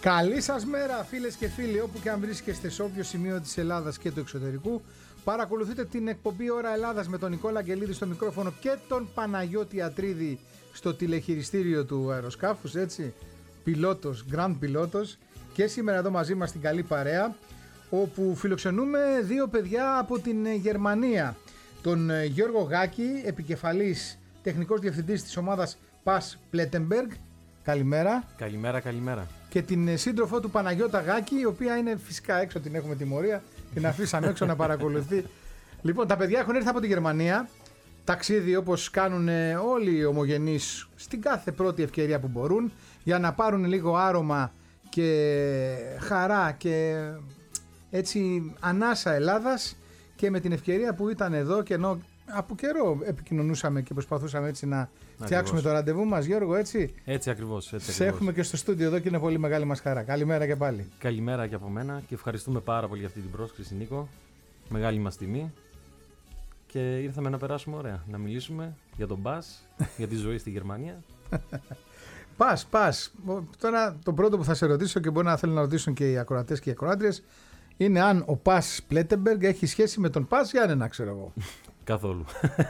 Καλή σας μέρα φίλες και φίλοι, όπου και αν βρίσκεστε, σε όποιο σημείο της Ελλάδας και του εξωτερικού. Παρακολουθείτε την εκπομπή Ώρα Ελλάδας με τον Νικόλα Αγγελίδη στο μικρόφωνο και τον Παναγιώτη Ατρίδη στο τηλεχειριστήριο του αεροσκάφους, έτσι, πιλότος, grand πιλότος. Και σήμερα εδώ μαζί μας στην καλή παρέα, όπου φιλοξενούμε δύο παιδιά από την Γερμανία. Τον Γιώργο Γάκη, επικεφαλής τεχνικός διευθυντής της ομάδας PAS Plettenberg. Καλημέρα. Καλημέρα. Και την σύντροφό του Παναγιώτα Γάκη, η οποία είναι φυσικά έξω, την έχουμε τιμωρία, την αφήσαμε έξω να παρακολουθεί. Λοιπόν, τα παιδιά έχουν έρθει από τη Γερμανία, ταξίδι όπως κάνουν όλοι οι ομογενείς στην κάθε πρώτη ευκαιρία που μπορούν, για να πάρουν λίγο άρωμα και χαρά και έτσι ανάσα Ελλάδας, και με την ευκαιρία που ήταν εδώ και ενώ από καιρό επικοινωνούσαμε και προσπαθούσαμε έτσι να φτιάξουμε το ραντεβού μας, Γιώργο, έτσι. Έτσι ακριβώς. Σε έχουμε και στο στούντιο εδώ και είναι πολύ μεγάλη μας χαρά. Καλημέρα και πάλι. Καλημέρα και από μένα και ευχαριστούμε πάρα πολύ για αυτή την πρόσκληση, Νίκο. Μεγάλη μας τιμή. Και ήρθαμε να περάσουμε ωραία, να μιλήσουμε για τον PAS, για τη ζωή στη Γερμανία. PAS. Τώρα το πρώτο που θα σε ρωτήσω, και μπορεί να θέλουν να ρωτήσουν και οι ακροατές και οι ακροάτριες, είναι αν ο PAS Plettenberg έχει σχέση με τον PAS Γιάννενα, ξέρω εγώ. Καθόλου.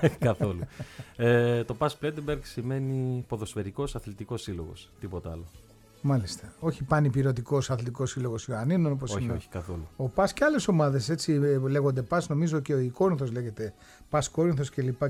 Το PAS Plettenberg σημαίνει ποδοσφαιρικός αθλητικός σύλλογος, τίποτα άλλο. Μάλιστα. Όχι πανυπηρωτικός αθλητικός σύλλογος Ιωαννίνων, όπως είναι. Όχι, καθόλου. Ο PAS και άλλες ομάδες έτσι λέγονται PAS, νομίζω και η Κόρινθος λέγεται PAS Κόρινθος κλπ.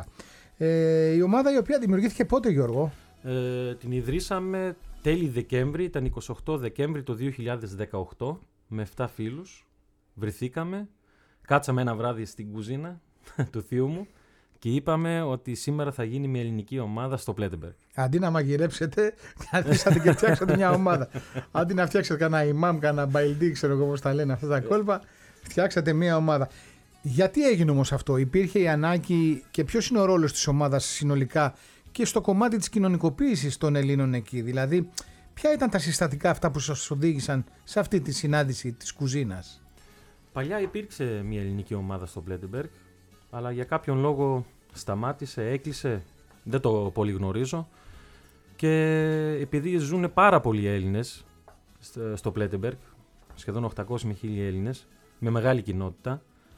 Η ομάδα η οποία δημιουργήθηκε πότε, Γιώργο? Την ιδρύσαμε τέλη Δεκέμβρη, ήταν 28 Δεκέμβρη το 2018, με 7 φίλους. Βρεθήκαμε, κάτσαμε ένα βράδυ στην κουζίνα του θείου μου και είπαμε ότι σήμερα θα γίνει μια ελληνική ομάδα στο Plettenberg. Αντί να μαγειρέψετε, καθίσατε και φτιάξατε μια ομάδα. Αντί να φτιάξετε κανένα ημάμ, κανένα μπαϊλντί, ξέρω εγώ πώς τα λένε αυτά τα κόλπα, φτιάξατε μια ομάδα. Γιατί έγινε όμως αυτό? Υπήρχε η ανάγκη, και ποιος είναι ο ρόλος της ομάδας συνολικά και στο κομμάτι της κοινωνικοποίησης των Ελλήνων εκεί? Δηλαδή, ποια ήταν τα συστατικά αυτά που σας οδήγησαν σε αυτή τη συνάντηση της κουζίνας? Παλιά υπήρξε μια ελληνική ομάδα στο Plettenberg, αλλά για κάποιον λόγο σταμάτησε, έκλεισε, δεν το πολύ γνωρίζω, και επειδή ζουν πάρα πολλοί Έλληνες στο Plettenberg, σχεδόν 800 με 1000 Έλληνες, με μεγάλη κοινότητα,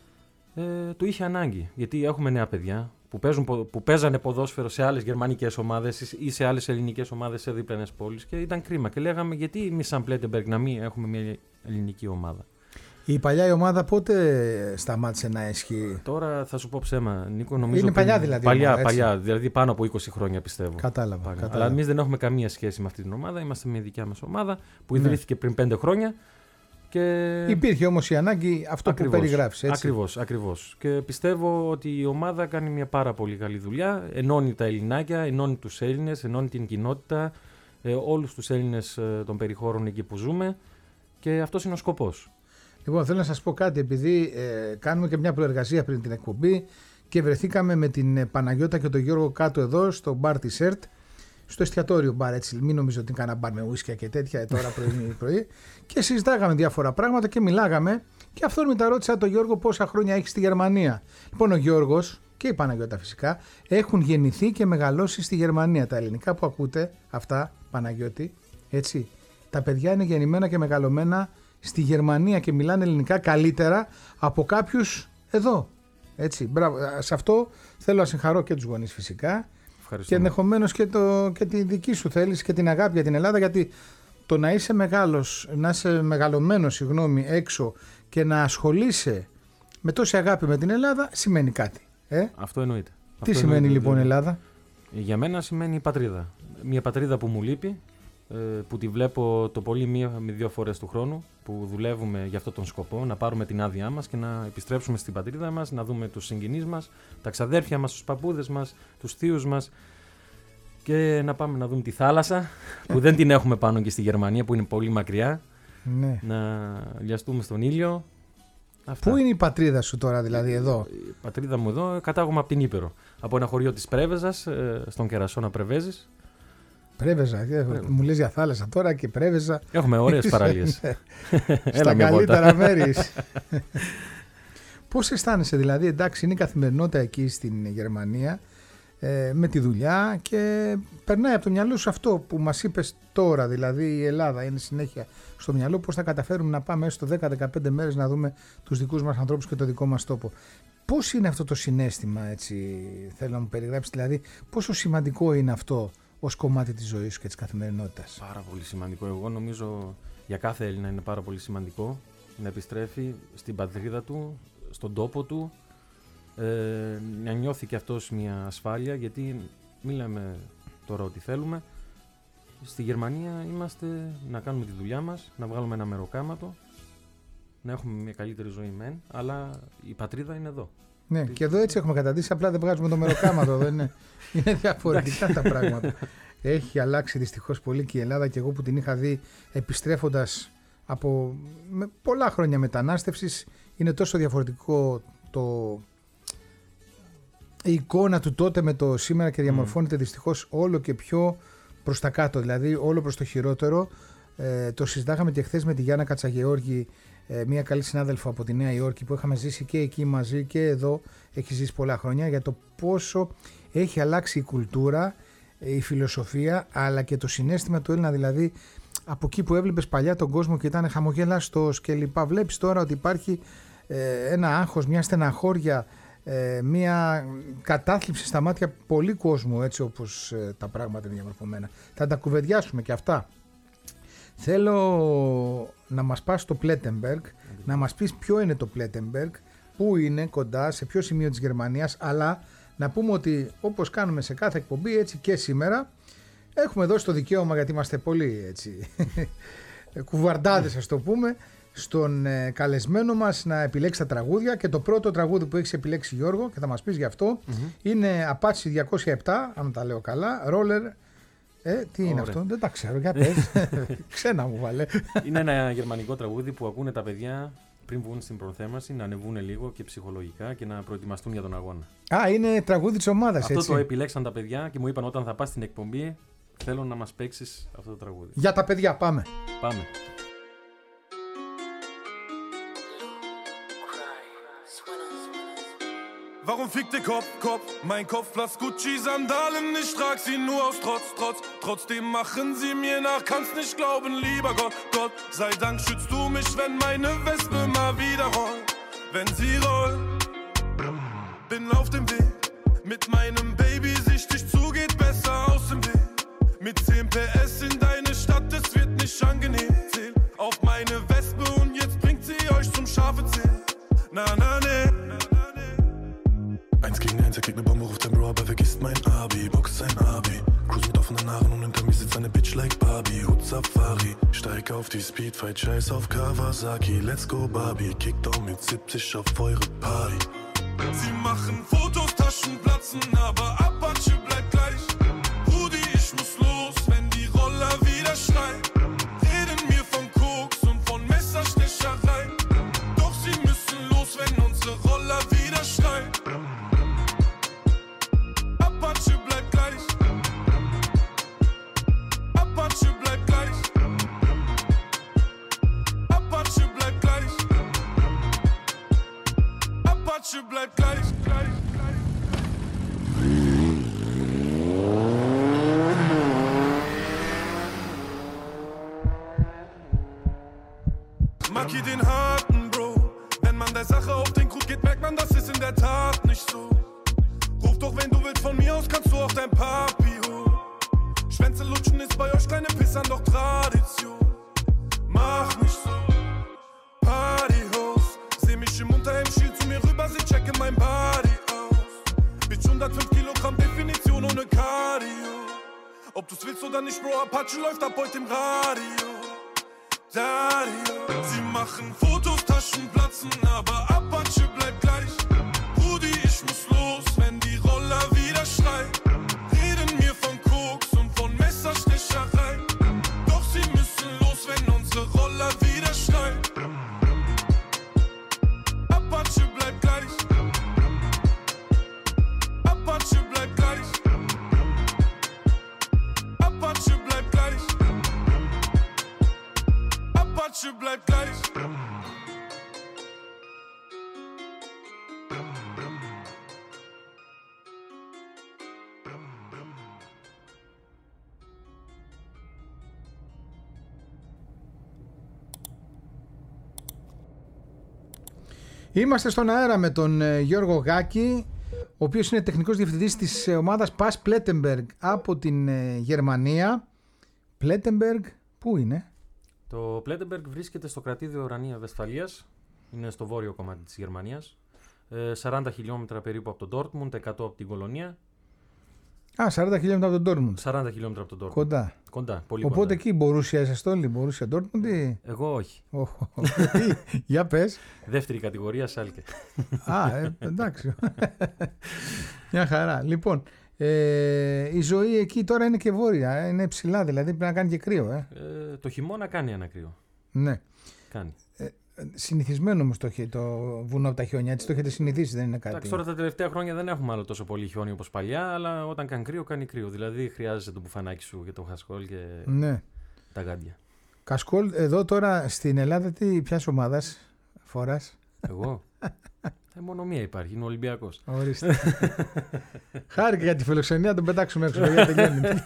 του είχε ανάγκη, γιατί έχουμε νέα παιδιά που παίζανε ποδόσφαιρο σε άλλες γερμανικές ομάδες ή σε άλλες ελληνικές ομάδες σε δίπλανες πόλεις, και ήταν κρίμα και λέγαμε γιατί εμείς σαν Plettenberg να μην έχουμε μια ελληνική ομάδα. Η παλιά η ομάδα πότε σταμάτησε να ισχύει? Τώρα θα σου πω ψέμα, Νίκο, νομίζω. Είναι παλιά δηλαδή. Παλιά, δηλαδή πάνω από 20 χρόνια πιστεύω. Κατάλαβα. Αλλά εμείς δεν έχουμε καμία σχέση με αυτή την ομάδα. Είμαστε μια δικιά μας ομάδα που ιδρύθηκε πριν 5 χρόνια. Και... Υπήρχε όμως η ανάγκη αυτό που περιγράφεις, έτσι. Ακριβώς. Και πιστεύω ότι η ομάδα κάνει μια πάρα πολύ καλή δουλειά. Ενώνει τα Ελληνάκια, ενώνει τους Έλληνες, ενώνει την κοινότητα, όλους τους Έλληνες των περιχώρων εκεί που ζούμε. Και αυτός είναι ο σκοπός. Λοιπόν, θέλω να σας πω κάτι, επειδή κάνουμε και μια προεργασία πριν την εκπομπή και βρεθήκαμε με την Παναγιώτα και τον Γιώργο κάτω εδώ στο μπαρ της ΕΡΤ, στο εστιατόριο μπαρ, έτσι, μην νομίζω ότι είναι κανένα μπαρ με ουίσκια και τέτοια τώρα πρωί, και συζητάγαμε διάφορα πράγματα και μιλάγαμε, και αυθόρμητα ρώτησα τον Γιώργο πόσα χρόνια έχει στη Γερμανία. Λοιπόν, ο Γιώργος και η Παναγιώτα φυσικά έχουν γεννηθεί και μεγαλώσει στη Γερμανία. Τα ελληνικά που ακούτε αυτά, Παναγιώτη, έτσι, τα παιδιά είναι γεννημένα και μεγαλωμένα στη Γερμανία και μιλάνε ελληνικά καλύτερα από κάποιους εδώ. Έτσι, μπράβο. Σε αυτό θέλω να συγχαρώ και τους γονείς φυσικά. Και ενδεχομένως και τη δική σου θέληση και την αγάπη για την Ελλάδα, γιατί το να είσαι μεγαλωμένος έξω και να ασχολείσαι με τόση αγάπη με την Ελλάδα σημαίνει κάτι. Αυτό εννοείται. Τι σημαίνει λοιπόν Ελλάδα? Για μένα σημαίνει πατρίδα. Μια πατρίδα που μου λείπει, που τη βλέπω το πολύ 1 με 2 φορές του χρόνου, που δουλεύουμε για αυτόν τον σκοπό, να πάρουμε την άδειά μας και να επιστρέψουμε στην πατρίδα μας, να δούμε τους συγγενείς μας, τα ξαδέρφια μας, τους παππούδες μας, τους θείους μας, και να πάμε να δούμε τη θάλασσα που δεν την έχουμε πάνω και στη Γερμανία, που είναι πολύ μακριά. Ναι. Να λιαστούμε στον ήλιο. Αυτά. Πού είναι η πατρίδα σου τώρα, δηλαδή εδώ? Η πατρίδα μου εδώ, κατάγομαι από την Ήπειρο, από ένα χωριό της Πρέβεζας, στον Κερασώνα Πρεβέζης. Πρέβεζα, μου λες για θάλασσα τώρα και Πρέβεζα. Έχουμε ωραίες παραλίες. Στα καλύτερα μέρη. Πώς αισθάνεσαι δηλαδή? Εντάξει, είναι η καθημερινότητα εκεί στην Γερμανία. με τη δουλειά και περνάει από το μυαλό σου αυτό που μας είπες τώρα, δηλαδή η Ελλάδα είναι συνέχεια στο μυαλό, πώς θα καταφέρουμε να πάμε έστω 10-15 μέρες να δούμε τους δικούς μας ανθρώπους και το δικό μας τόπο. Πώς είναι αυτό το συναίσθημα, έτσι θέλω να μου περιγράψεις, δηλαδή πόσο σημαντικό είναι αυτό ως κομμάτι της ζωής σου και της καθημερινότητας? Πάρα πολύ σημαντικό. Εγώ νομίζω για κάθε Έλληνα είναι πάρα πολύ σημαντικό να επιστρέφει στην πατρίδα του, στον τόπο του, να νιώθει και αυτός μια ασφάλεια, γιατί μην λέμε τώρα ότι θέλουμε. Στη Γερμανία είμαστε να κάνουμε τη δουλειά μας, να βγάλουμε ένα μεροκάματο, να έχουμε μια καλύτερη ζωή μεν, αλλά η πατρίδα είναι εδώ. Ναι, και εδώ έτσι έχουμε καταντήσει, απλά δεν βγάζουμε το μεροκάματο, δεν είναι. Είναι διαφορετικά τα πράγματα. Έχει αλλάξει δυστυχώς πολύ και η Ελλάδα, και εγώ που την είχα δει επιστρέφοντας από πολλά χρόνια μετανάστευσης, είναι τόσο διαφορετικό η εικόνα του τότε με το σήμερα και διαμορφώνεται δυστυχώς όλο και πιο προς τα κάτω, δηλαδή όλο προς το χειρότερο. Το συζητάγαμε και χθες με τη Γιάννα Κατσαγεώργη, μια καλή συνάδελφο από τη Νέα Υόρκη που είχαμε ζήσει και εκεί μαζί και εδώ, έχει ζήσει πολλά χρόνια, για το πόσο έχει αλλάξει η κουλτούρα, η φιλοσοφία, αλλά και το συναίσθημα του Έλληνα. Δηλαδή από εκεί που έβλεπες παλιά τον κόσμο και ήταν χαμογελαστός και λοιπά, βλέπεις τώρα ότι υπάρχει ένα άγχος, μια στεναχώρια, μια κατάθλιψη στα μάτια πολύ κόσμου, έτσι όπως τα πράγματα είναι διαμορφωμένα. Θα τα κουβεντιάσουμε και αυτά. Θέλω να μας πας στο Πλέτεμπεργκ, να μας πεις ποιο είναι το Πλέτεμπεργκ, πού είναι κοντά, σε ποιο σημείο της Γερμανίας, αλλά να πούμε ότι όπως κάνουμε σε κάθε εκπομπή, έτσι και σήμερα έχουμε δώσει το δικαίωμα, γιατί είμαστε πολύ έτσι κουβαρντάδες ας το πούμε, στον καλεσμένο μας να επιλέξει τα τραγούδια, και το πρώτο τραγούδι που έχεις επιλέξει, Γιώργο, και θα μας πεις γι' αυτό, είναι Apache 207, αν τα λέω καλά, Roller. Τι είναι αυτό, δεν τα ξέρω, για πες. Ξένα μου βάλε. Είναι ένα γερμανικό τραγούδι που ακούνε τα παιδιά πριν βγουν στην προθέμαση, να ανεβούν λίγο και ψυχολογικά και να προετοιμαστούν για τον αγώνα. Α, είναι τραγούδι της ομάδας, αυτό έτσι. Το επιλέξαν τα παιδιά και μου είπαν όταν θα πας στην εκπομπή, θέλω να μας παίξεις αυτό το τραγούδι. Για τα παιδιά, πάμε. Πάμε. Warum fickt der Kopf? Mein Kopf blass Gucci-Sandalen, ich trag sie nur aus Trotz. Trotzdem machen sie mir nach, kannst nicht glauben, lieber Gott. Sei Dank schützt du mich, wenn meine Wespe mal wieder rollt. Wenn sie rollt, bin auf dem Weg. Mit meinem Baby sichtig zu, geht besser aus dem Weg. Mit 10 PS in deine Stadt, es wird nicht angenehm. Zähl auf meine Wespe und jetzt bringt sie euch zum Schafe zählen. Na, ne. 1 gegen 1, er kriegt ne Bombe, ruft ein Bro, aber vergisst mein Abi. Box sein Abi, cruise mit offenen Haaren und hinter mir sitzt eine Bitch like Barbie. Hut Safari, steig auf die Speedfight, scheiß auf Kawasaki. Let's go Barbie, Kickdown mit 70 auf eure Party. Sie machen Fotos, Taschen platzen, aber Apache bleibt gleich. Rudi, ich muss los, wenn die Roller wieder schreien. Reden mir von Koks und von Messerstecherei. Doch sie müssen los, wenn unsere Roller wieder schreien. Apache bleibt gleich. Apache bleibt gleich. Apache bleibt gleich. Apache bleibt gleich. Maki den harten Bro. Wenn man der Sache auf den Grund geht, merkt man, das ist in der Tat nicht so. Ruf doch, wenn du willst, von mir aus kannst du auch dein Papi holen. Schwänze lutschen ist bei euch kleine Pissern doch Tradition. Mach nicht so. Partyhost. Seh mich im Unterhemd, schiel zu mir rüber, sie checke mein Body aus. Bitch 105 Kilogramm, Definition ohne Cardio. Ob du's willst oder nicht, Bro, Apache läuft ab heute im Radio. Dario. Sie machen Fotos, Taschen platzen, aber Apache bleibt gleich. Rudi, ich muss los, wenn die Roller wieder schreien. Reden mir von Koks und von Messerstecherei. Doch sie müssen los, wenn unsere Roller wieder schreien. Apache bleibt gleich. Apache bleibt gleich. Apache bleibt gleich. Apache bleibt gleich. Είμαστε στον αέρα με τον Γιώργο Γάκη, ο οποίος είναι τεχνικός διευθυντής της ομάδας PAS Plettenberg από την Γερμανία. Plettenberg, πού είναι? Το Plettenberg βρίσκεται στο κρατήδιο Ρανία Βεσφαλίας, είναι στο βόρειο κομμάτι της Γερμανίας, 40 χιλιόμετρα περίπου από τον Dortmund, 100 από την Κολονία. 40 χιλιόμετρα από τον Dortmund. 40 χιλιόμετρα από τον Dortmund. Κοντά, πολύ οπότε κοντά. εκεί μπορούσε είσαστε όλοι, μπορούσε Dortmund ή... Εγώ όχι. Για πες. Δεύτερη κατηγορία Σάλκε. Εντάξει. Μια χαρά. Λοιπόν, η ζωή εκεί τώρα είναι και βόρεια, είναι ψηλά, δηλαδή πρέπει να κάνει και κρύο. Το χειμώνα κάνει ένα κρύο. Ναι. Κάνει. Συνηθισμένο όμως το βουνό από τα χιόνια, έτσι το έχετε συνηθίσει, δεν είναι κάτι. Εντάξει, τώρα τα τελευταία χρόνια δεν έχουμε άλλο τόσο πολύ χιόνι όπως παλιά, αλλά όταν κάνει κρύο, κάνει κρύο. Δηλαδή χρειάζεσαι το μπουφανάκι σου και το χασκόλ και τα γάντια. Κασκόλ, εδώ τώρα στην Ελλάδα, ποιας ομάδας φοράς? Εγώ. Μόνο μία υπάρχει, είναι ο Ολυμπιακός. Ορίστε. Χάρηκα για τη φιλοξενία, τον πετάξουμε έξω. Γιατί τελειώνει.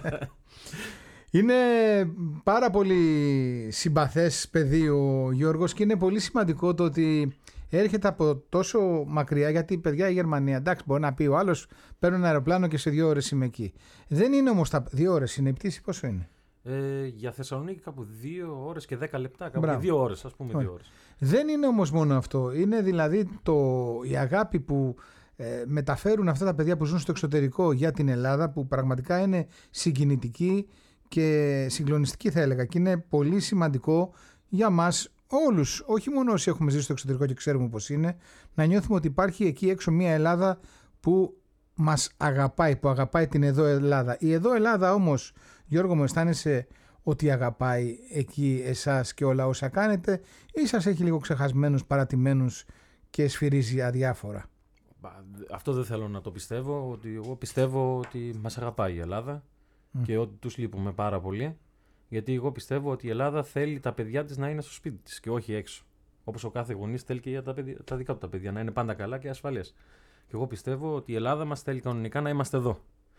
Είναι πάρα πολύ συμπαθές παιδί ο Γιώργος και είναι πολύ σημαντικό το ότι έρχεται από τόσο μακριά, γιατί παιδιά η Γερμανία, εντάξει, μπορεί να πει ο άλλος παίρνω ένα αεροπλάνο και σε 2 ώρες είμαι εκεί. Δεν είναι όμως τα 2 ώρες, είναι η πτήση πόσο είναι? Για Θεσσαλονίκη κάπου 2 ώρες και 10 λεπτά, κάπου 2 ώρες, ας πούμε 2 ώρες. Δεν είναι όμως μόνο αυτό, είναι δηλαδή η αγάπη που μεταφέρουν αυτά τα παιδιά που ζουν στο εξωτερικό για την Ελλάδα, που πραγματικά είναι συγκινητική και συγκλονιστική θα έλεγα, και είναι πολύ σημαντικό για μας όλους, όχι μόνο όσοι έχουμε ζήσει στο εξωτερικό και ξέρουμε πώς είναι, να νιώθουμε ότι υπάρχει εκεί έξω μια Ελλάδα που μας αγαπάει, που αγαπάει την εδώ Ελλάδα. Η εδώ Ελλάδα όμως, Γιώργο μου, αισθάνεσαι ότι αγαπάει εκεί εσάς και όλα όσα κάνετε, ή σας έχει λίγο ξεχασμένους, παρατημένους και σφυρίζει αδιάφορα? Αυτό δεν θέλω να το πιστεύω, εγώ πιστεύω ότι μας αγαπάει η Ελλάδα και ότι τους λείπουμε πάρα πολύ, γιατί εγώ πιστεύω ότι η Ελλάδα θέλει τα παιδιά της να είναι στο σπίτι της και όχι έξω. Όπως ο κάθε γονής θέλει και για τα δικά του τα παιδιά να είναι πάντα καλά και ασφαλές. Και εγώ πιστεύω ότι η Ελλάδα μας θέλει κανονικά να είμαστε εδώ.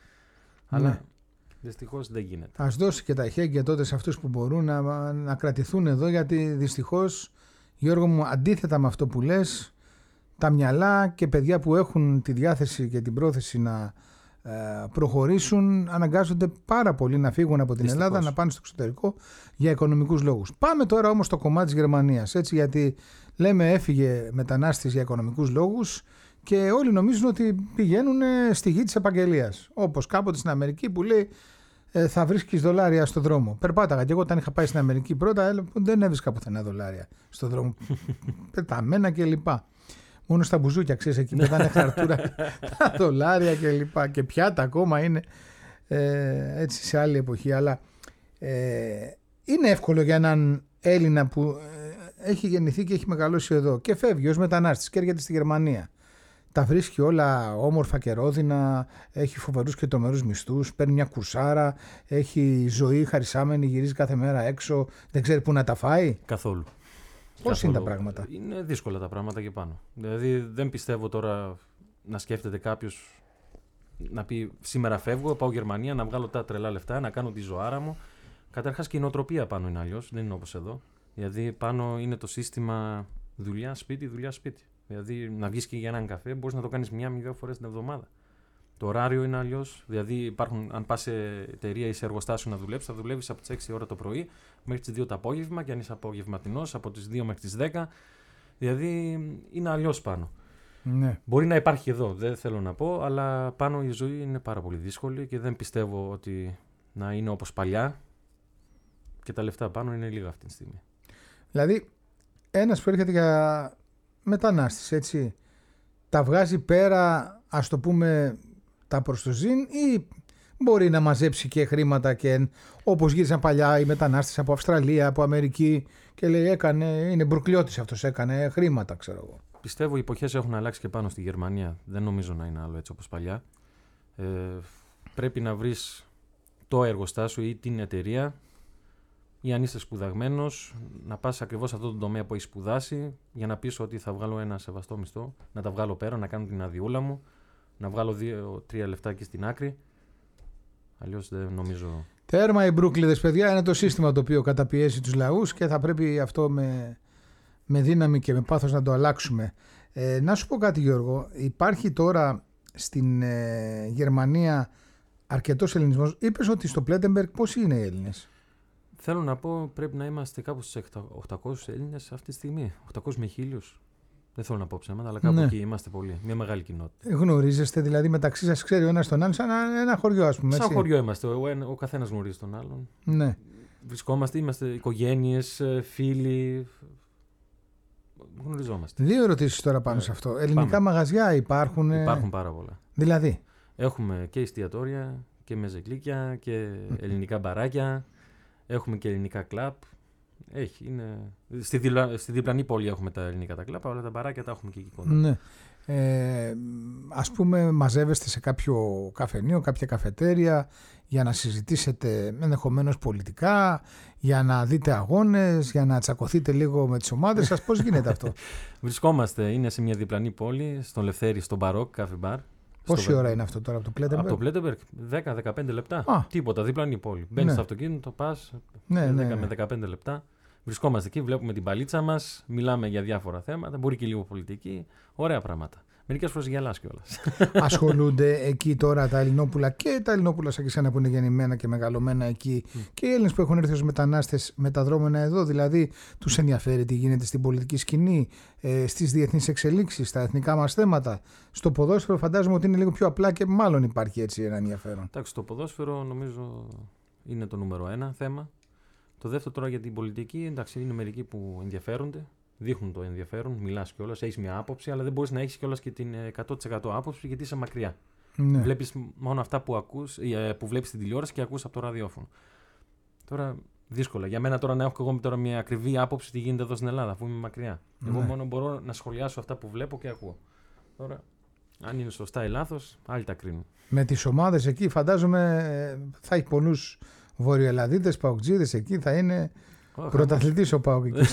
Αλλά δυστυχώς δεν γίνεται. Ας δώσει και τα χέγγια τότε σε αυτούς που μπορούν να κρατηθούν εδώ, γιατί δυστυχώς, Γιώργο μου, αντίθετα με αυτό που λες, τα μυαλά και παιδιά που έχουν τη διάθεση και την πρόθεση να προχωρήσουν αναγκάζονται πάρα πολύ να φύγουν από την Ελλάδα, να πάνε στο εξωτερικό για οικονομικούς λόγους. Πάμε τώρα όμως στο κομμάτι της Γερμανίας, έτσι, γιατί λέμε έφυγε μετανάστης για οικονομικούς λόγους και όλοι νομίζουν ότι πηγαίνουν στη γη της επαγγελίας, όπως κάποτε στην Αμερική που λέει θα βρίσκεις δολάρια στο δρόμο. Περπάταγα και εγώ όταν είχα πάει στην Αμερική πρώτα δεν έβρισκα πουθενά δολάρια στο δρόμο, πεταμένα κλπ. Μόνο στα μπουζούκια, ξέρεις, εκεί πετάνε χαρτούρα τα δολάρια και λοιπά, και πιάτα ακόμα είναι έτσι σε άλλη εποχή. Αλλά είναι εύκολο για έναν Έλληνα που έχει γεννηθεί και έχει μεγαλώσει εδώ και φεύγει ως μετανάστης και έρχεται στη Γερμανία. Τα βρίσκει όλα όμορφα και ρόδινα, έχει φοβερούς και τρομερούς μισθούς, παίρνει μια κουρσάρα, έχει ζωή χαρισάμενη, γυρίζει κάθε μέρα έξω, δεν ξέρει πού να τα φάει. Καθόλου. Πώς είναι τα πράγματα? Είναι δύσκολα τα πράγματα και πάνω. Δηλαδή δεν πιστεύω τώρα να σκέφτεται κάποιος να πει σήμερα φεύγω, πάω Γερμανία να βγάλω τα τρελά λεφτά, να κάνω τη ζωάρα μου. Καταρχάς και η νοοτροπία πάνω είναι αλλιώς, δεν είναι όπως εδώ. Δηλαδή πάνω είναι το σύστημα δουλειά σπίτι, δουλειά σπίτι. Δηλαδή να βγεις και για έναν καφέ μπορείς να το κάνεις 1-2 φορές την εβδομάδα. Το ωράριο είναι αλλιώς. Δηλαδή υπάρχουν, αν πας σε εταιρεία ή σε εργοστάσιο να δουλέψεις, θα δουλεύεις από τις 6 ώρα το πρωί μέχρι τις 2 το απόγευμα, και αν είσαι απογευματινός από τις 2 μέχρι τις 10. Δηλαδή είναι αλλιώς πάνω. Ναι. Μπορεί να υπάρχει εδώ, δεν θέλω να πω, αλλά πάνω η ζωή είναι πάρα πολύ δύσκολη και δεν πιστεύω ότι να είναι όπως παλιά και τα λεφτά πάνω είναι λίγα αυτή τη στιγμή. Δηλαδή ένας που έρχεται για μετανάστης, έτσι, τα βγάζει πέρα, ας το πούμε, τα προστοζήν, ή μπορεί να μαζέψει και χρήματα και όπως γύρισαν παλιά οι μετανάστες από Αυστραλία, από Αμερική και λέει είναι μπουρκλιώτης αυτός, έκανε χρήματα, ξέρω εγώ. Πιστεύω οι εποχές έχουν αλλάξει και πάνω στη Γερμανία. Δεν νομίζω να είναι άλλο έτσι όπως παλιά. Πρέπει να βρεις το εργοστάσιο ή την εταιρεία, ή αν είσαι σπουδαγμένος, να πας ακριβώς σε αυτό το τομέα που έχεις σπουδάσει, για να πεις ότι θα βγάλω ένα σεβαστό μισθό, να τα βγάλω πέρα, να κάνω την αδειούλα μου, να βγάλω 2-3 λεφτά εκεί στην άκρη. Αλλιώς δεν νομίζω. Τέρμα οι μπρούκλιδες, παιδιά, είναι το σύστημα το οποίο καταπιέζει τους λαούς και θα πρέπει αυτό με δύναμη και με πάθος να το αλλάξουμε. Να σου πω κάτι, Γιώργο, υπάρχει τώρα στην Γερμανία αρκετός ελληνισμός. Είπες ότι στο Πλέντεμπεργκ πόσοι είναι οι Έλληνες? Θέλω να πω πρέπει να είμαστε κάπου στους 800 Έλληνες αυτή τη στιγμή. 800 με 1000. Δεν θέλω να πω ψέματα, αλλά κάπου εκεί είμαστε πολλοί. Μια μεγάλη κοινότητα. Γνωρίζεστε δηλαδή μεταξύ σας, ξέρει ο ένας τον άλλον, σαν ένα χωριό, ας πούμε. Σαν έτσι. χωριό είμαστε. Ο καθένας γνωρίζει τον άλλον. Ναι. Βρισκόμαστε, είμαστε οικογένειες, φίλοι. Γνωριζόμαστε. 2 ερωτήσεις τώρα πάνω σε αυτό. Ελληνικά μαγαζιά υπάρχουν? Υπάρχουν πάρα πολλά. Δηλαδή. Έχουμε και εστιατόρια και μεζεκλίκια και ελληνικά μπαράκια. Έχουμε και ελληνικά κλαμπ. Στη διπλανή πόλη έχουμε τα ελληνικά τα κλαμπ, αλλά τα μπαράκια τα έχουμε και εκεί κοντά. Ναι. Ας πούμε, μαζεύεστε σε κάποιο καφενείο, κάποια καφετέρια για να συζητήσετε ενδεχομένως πολιτικά, για να δείτε αγώνες, για να τσακωθείτε λίγο με τις ομάδες σας. Πώς γίνεται αυτό? Είναι σε μια διπλανή πόλη, στον Λευθέρη, στον Μπαρόκ Καφέ Μπαρ. Πόση ώρα είναι αυτό τώρα από το Πλέντεμπεργκ? Από το Πλέντεμπεργκ 10-15 λεπτά. Τίποτα, διπλανή πόλη. Μπαίνεις στο αυτοκίνητο, πας 10 με 15 λεπτά. Βρισκόμαστε εκεί, βλέπουμε την παλίτσα μας, μιλάμε για διάφορα θέματα, μπορεί και λίγο πολιτική. Ωραία πράγματα. Μερικές φορές γελάς κιόλας. Ασχολούνται εκεί τώρα τα Ελληνόπουλα και τα Ελληνόπουλα σαν και σένα που είναι γεννημένα και μεγαλωμένα εκεί και οι Έλληνες που έχουν έρθει ως μετανάστες μεταδρόμενα εδώ, δηλαδή τους ενδιαφέρει τι γίνεται στην πολιτική σκηνή, στις διεθνείς εξελίξεις, στα εθνικά μας θέματα? Στο ποδόσφαιρο φαντάζομαι ότι είναι λίγο πιο απλά και μάλλον υπάρχει έτσι ένα ενδιαφέρον. Εντάξει, το ποδόσφαιρο νομίζω είναι το νούμερο 1 θέμα. Το δεύτερο τώρα για την πολιτική, εντάξει, είναι μερικοί που ενδιαφέρονται. Δείχνουν το ενδιαφέρον, μιλάς κιόλας, έχεις μια άποψη, αλλά δεν μπορείς να έχεις κιόλας και την 100% άποψη γιατί είσαι μακριά. Ναι. Βλέπεις μόνο αυτά που βλέπεις στην τηλεόραση και ακούς από το ραδιόφωνο. Τώρα δύσκολα. Για μένα τώρα να έχω και εγώ τώρα μια ακριβή άποψη τι γίνεται εδώ στην Ελλάδα, αφού είμαι μακριά. Ναι. Εγώ μόνο μπορώ να σχολιάσω αυτά που βλέπω και ακούω. Τώρα, αν είναι σωστά ή λάθος, άλλοι τα κρίνουν. Με τις ομάδες εκεί, φαντάζομαι θα έχει πολλούς Βορειοελλαδίτες, Παοκτζίδες εκεί, θα είναι. Πρωταθλητής ο ΠΑΟΚ εκεί.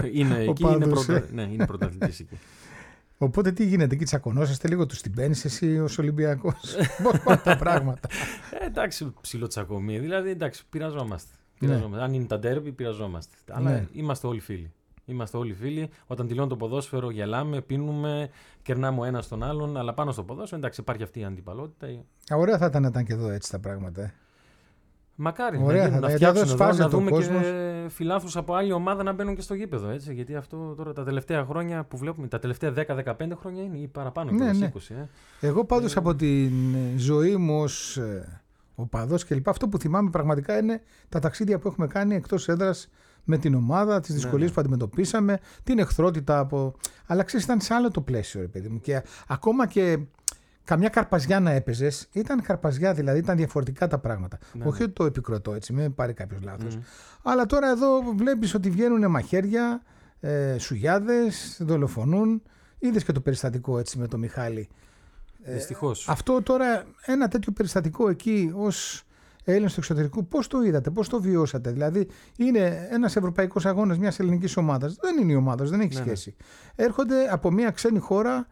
Είναι πρωταθλητής εκεί. Οπότε τι γίνεται εκεί, τσακωνόσαστε λίγο, τους την παίρνεις εσύ ως Ολυμπιακός? Πώς πάνε τα πράγματα? Εντάξει, ψιλοτσακωμοί. Δηλαδή, εντάξει, πειραζόμαστε. Αν είναι τα ντέρμπι, πειραζόμαστε. Αλλά είμαστε όλοι φίλοι. Είμαστε όλοι φίλοι. Όταν τελειώνει το ποδόσφαιρο, γελάμε, πίνουμε, κερνάμε ο ένας τον άλλον. Αλλά πάνω στο ποδόσφαιρο, εντάξει, υπάρχει αυτή η αντιπαλότητα. Ωραία θα ήταν να ήταν και εδώ έτσι τα πράγματα. Μακάρι να φτιάξουν εδώ, να δούμε και φιλάθλους από άλλη ομάδα να μπαίνουν και στο γήπεδο. Έτσι, γιατί αυτό τώρα τα τελευταία χρόνια που βλέπουμε, τα τελευταία 10-15 χρόνια είναι ή παραπάνω και 20. Εγώ πάντως από την ζωή μου ως οπαδός και λοιπά, αυτό που θυμάμαι πραγματικά είναι τα ταξίδια που έχουμε κάνει εκτός έδρας με την ομάδα, τις δυσκολίες που αντιμετωπίσαμε, την εχθρότητα αλλά ξέρεις, ήταν σε άλλο το πλαίσιο, ρε παιδί μου. Και ακόμα και καμιά καρπαζιά να έπαιζες, ήταν καρπαζιά, δηλαδή ήταν διαφορετικά τα πράγματα. Όχι ότι το επικροτώ έτσι, μην πάρει κάποιος λάθος. Αλλά τώρα εδώ βλέπεις ότι βγαίνουν μαχαίρια, σουγιάδες, δολοφονούν. Είδες και το περιστατικό έτσι με τον Μιχάλη. Δυστυχώς. Αυτό τώρα, ένα τέτοιο περιστατικό εκεί ως Έλληνες του εξωτερικού, πώς το είδατε, πώς το βιώσατε? Δηλαδή είναι ένας ευρωπαϊκός αγώνας μιας ελληνικής ομάδας. Δεν είναι η ομάδα, δεν έχει σχέση. Έρχονται από μια ξένη χώρα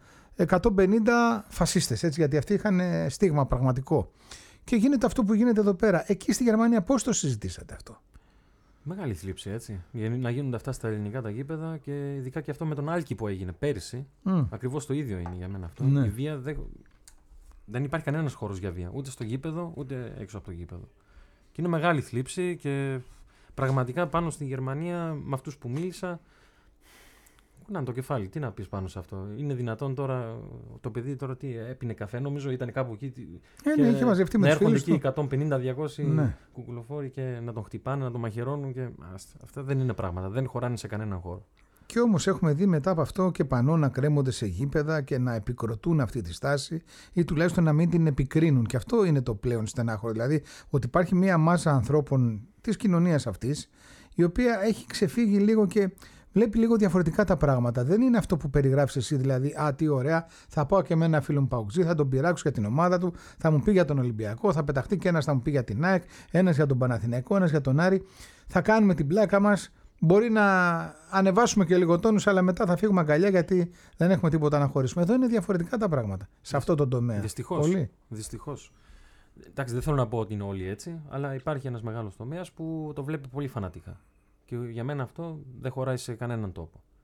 150 φασίστες, έτσι, γιατί αυτοί είχαν στίγμα πραγματικό. Και γίνεται αυτό που γίνεται εδώ πέρα. Εκεί στη Γερμανία πώς το συζητήσατε αυτό? Μεγάλη θλίψη, έτσι. Να γίνονται αυτά στα ελληνικά τα γήπεδα και ειδικά και αυτό με τον Άλκη που έγινε πέρυσι. Ακριβώς το ίδιο είναι για μένα αυτό. Η βία δεν υπάρχει κανένας χώρος για βία. Ούτε στο γήπεδο, ούτε έξω από το γήπεδο. Και είναι μεγάλη θλίψη και πραγματικά πάνω στη Γερμανία, με αυτούς που μίλησα, κουνάνε το κεφάλι. Τι να πεις πάνω σε αυτό? Είναι δυνατόν τώρα το παιδί τώρα τι έπινε καφέ, νομίζω ήταν κάπου εκεί. Και είχε μαζευτεί με τους φίλους του. Έρχονται εκεί 150-200 κουκουλοφόροι και να τον χτυπάνε, να τον μαχαιρώνουν. Και αυτά δεν είναι πράγματα. Δεν χωράνε σε κανέναν χώρο. Και όμως έχουμε δει μετά από αυτό και πανό να κρέμονται σε γήπεδα και να επικροτούν αυτή τη στάση ή τουλάχιστον να μην την επικρίνουν. Και αυτό είναι το πλέον στενάχωρο. Δηλαδή ότι υπάρχει μία μάζα ανθρώπων της κοινωνίας αυτής η οποία έχει ξεφύγει λίγο και βλέπει λίγο διαφορετικά τα πράγματα. Δεν είναι αυτό που περιγράφεις εσύ, δηλαδή, τι ωραία, θα πάω και με ένα φίλο μου Παοκτζή, θα τον πειράξω για την ομάδα του, θα μου πει για τον Ολυμπιακό, θα πεταχτεί και ένας θα μου πει για την ΑΕΚ, ένας για τον Παναθηναϊκό, ένας για τον Άρη. Θα κάνουμε την πλάκα μας. Μπορεί να ανεβάσουμε και λίγο τόνους, αλλά μετά θα φύγουμε αγκαλιά γιατί δεν έχουμε τίποτα να χωρίσουμε. Εδώ είναι διαφορετικά τα πράγματα σε αυτό το τομέα. Δυστυχώς. Εντάξει, δεν θέλω να πω ότι είναι όλοι έτσι, αλλά υπάρχει ένας μεγάλος τομέας που το βλέπει πολύ φανατικά. Και για μένα αυτό δεν χωράει σε κανέναν τόπο.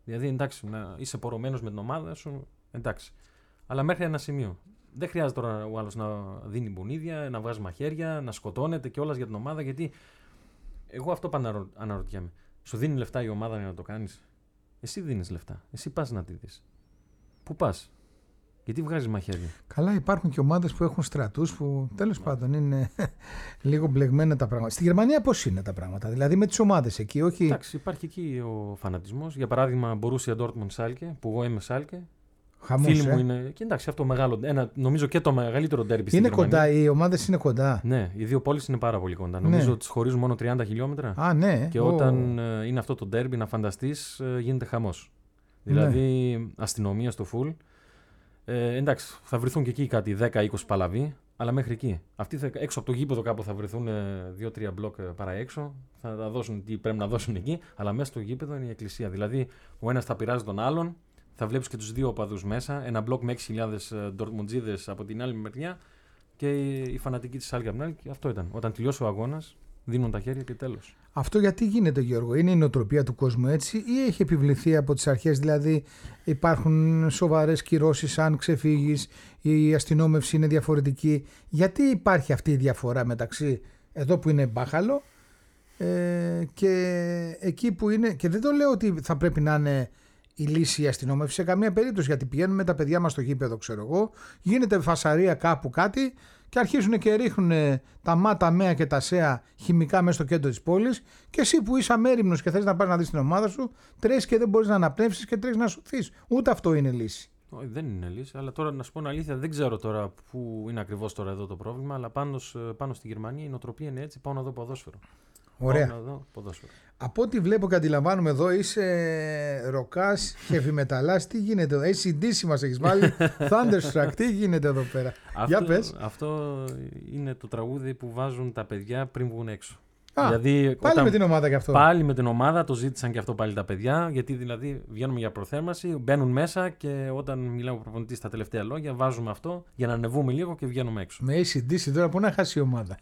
Δηλαδή, εντάξει, να είσαι πορωμένος με την ομάδα σου, εντάξει. Αλλά μέχρι ένα σημείο. Δεν χρειάζεται τώρα ο άλλος να δίνει μπουνίδια, να βγάζει μαχαίρια, να σκοτώνεται κιόλας για την ομάδα. Γιατί εγώ αυτό πάντα αναρωτιέμαι. Σου δίνει λεφτά η ομάδα για να το κάνεις. Εσύ δίνεις λεφτά. Εσύ πας να τη δεις. Πού πας. Γιατί βγάζεις μαχαίρια. Καλά, υπάρχουν και ομάδες που έχουν στρατούς που τέλος πάντων είναι λίγο μπλεγμένα τα πράγματα. Στη Γερμανία πώς είναι τα πράγματα, δηλαδή με τις ομάδες εκεί, όχι. Εντάξει, υπάρχει εκεί ο φανατισμός. Για παράδειγμα, Borussia Dortmund Schalke, που εγώ είμαι Schalke. Χαμός, Φίλοι μου είναι. Και εντάξει, αυτό μεγάλο. Νομίζω και το μεγαλύτερο ντέρμπι στην Γερμανία. Είναι κοντά, οι ομάδες είναι κοντά. Ναι, οι δύο πόλεις είναι πάρα πολύ κοντά. Νομίζω ότι τις χωρίζουν μόνο 30 χιλιόμετρα. Α, ναι. Και όταν είναι αυτό το ντέρμπι, να φανταστείς, γίνεται χαμός. Δηλαδή, αστυνομία στο full. Εντάξει, θα βρεθούν και εκεί κάτι 10-20 παλαβοί, αλλά μέχρι εκεί. Αυτοί έξω από το γήπεδο κάπου θα βρεθούν 2-3 μπλοκ παρά έξω. Θα τα δώσουν τι πρέπει να δώσουν εκεί, αλλά μέσα στο γήπεδο είναι η εκκλησία. Δηλαδή, ο ένας θα πειράζει τον άλλον, θα βλέπεις και τους δύο οπαδούς μέσα. Ένα μπλοκ με 6.000 ντορτμουντζίδες από την άλλη μεριά και οι φανατικοί της άλλη. Και αυτό ήταν. Όταν τελειώσει ο αγώνας, δίνουν τα χέρια και τέλος. Αυτό γιατί γίνεται, Γιώργο, είναι η νοοτροπία του κόσμου έτσι ή έχει επιβληθεί από τις αρχές, δηλαδή υπάρχουν σοβαρές κυρώσεις αν ξεφύγεις, η αστυνόμευση είναι διαφορετική. Γιατί υπάρχει αυτή η διαφορά μεταξύ εδώ που είναι μπάχαλο και εκεί που είναι, και δεν το λέω ότι θα πρέπει να είναι η λύση η αστυνόμευση σε καμία περίπτωση, γιατί πηγαίνουμε τα παιδιά μας στο γήπεδο, ξέρω εγώ, γίνεται φασαρία κάπου κάτι και αρχίζουν και ρίχνουν τα ΜΑ, ΜΕΑ και τα ΣΕΑ χημικά μέσα στο κέντρο της πόλης και εσύ που είσαι αμέριμνος και θες να πας να δεις την ομάδα σου, τρέχεις και δεν μπορείς να αναπνεύσεις και τρέχεις να σωθείς. Ούτε αυτό είναι λύση. Όχι, δεν είναι λύση, αλλά τώρα να σου πω αλήθεια, δεν ξέρω τώρα πού είναι ακριβώς τώρα εδώ το πρόβλημα, αλλά πάνω στη Γερμανία η νοοτροπία είναι έτσι, πάω να δω ποδόσφαιρο. Ωραία. Πάω να δω ποδόσφαιρο. Από ό,τι βλέπω και αντιλαμβάνομαι εδώ, είσαι ροκάς, heavy μεταλλάς, τι γίνεται εδώ, ACDC μας έχεις βάλει, Thunderstruck, τι γίνεται εδώ πέρα. Για πες. Αυτό είναι το τραγούδι που βάζουν τα παιδιά πριν βγουν έξω. Α, δηλαδή, πάλι με την ομάδα και αυτό. Πάλι με την ομάδα, το ζήτησαν και αυτό πάλι τα παιδιά, γιατί δηλαδή βγαίνουμε για προθέρμανση, μπαίνουν μέσα και όταν μιλάμε ο προπονητής στα τελευταία λόγια, βάζουμε αυτό για να ανεβούμε λίγο και βγαίνουμε έξω. Με ACDC τώρα που να χάσει η ομάδα.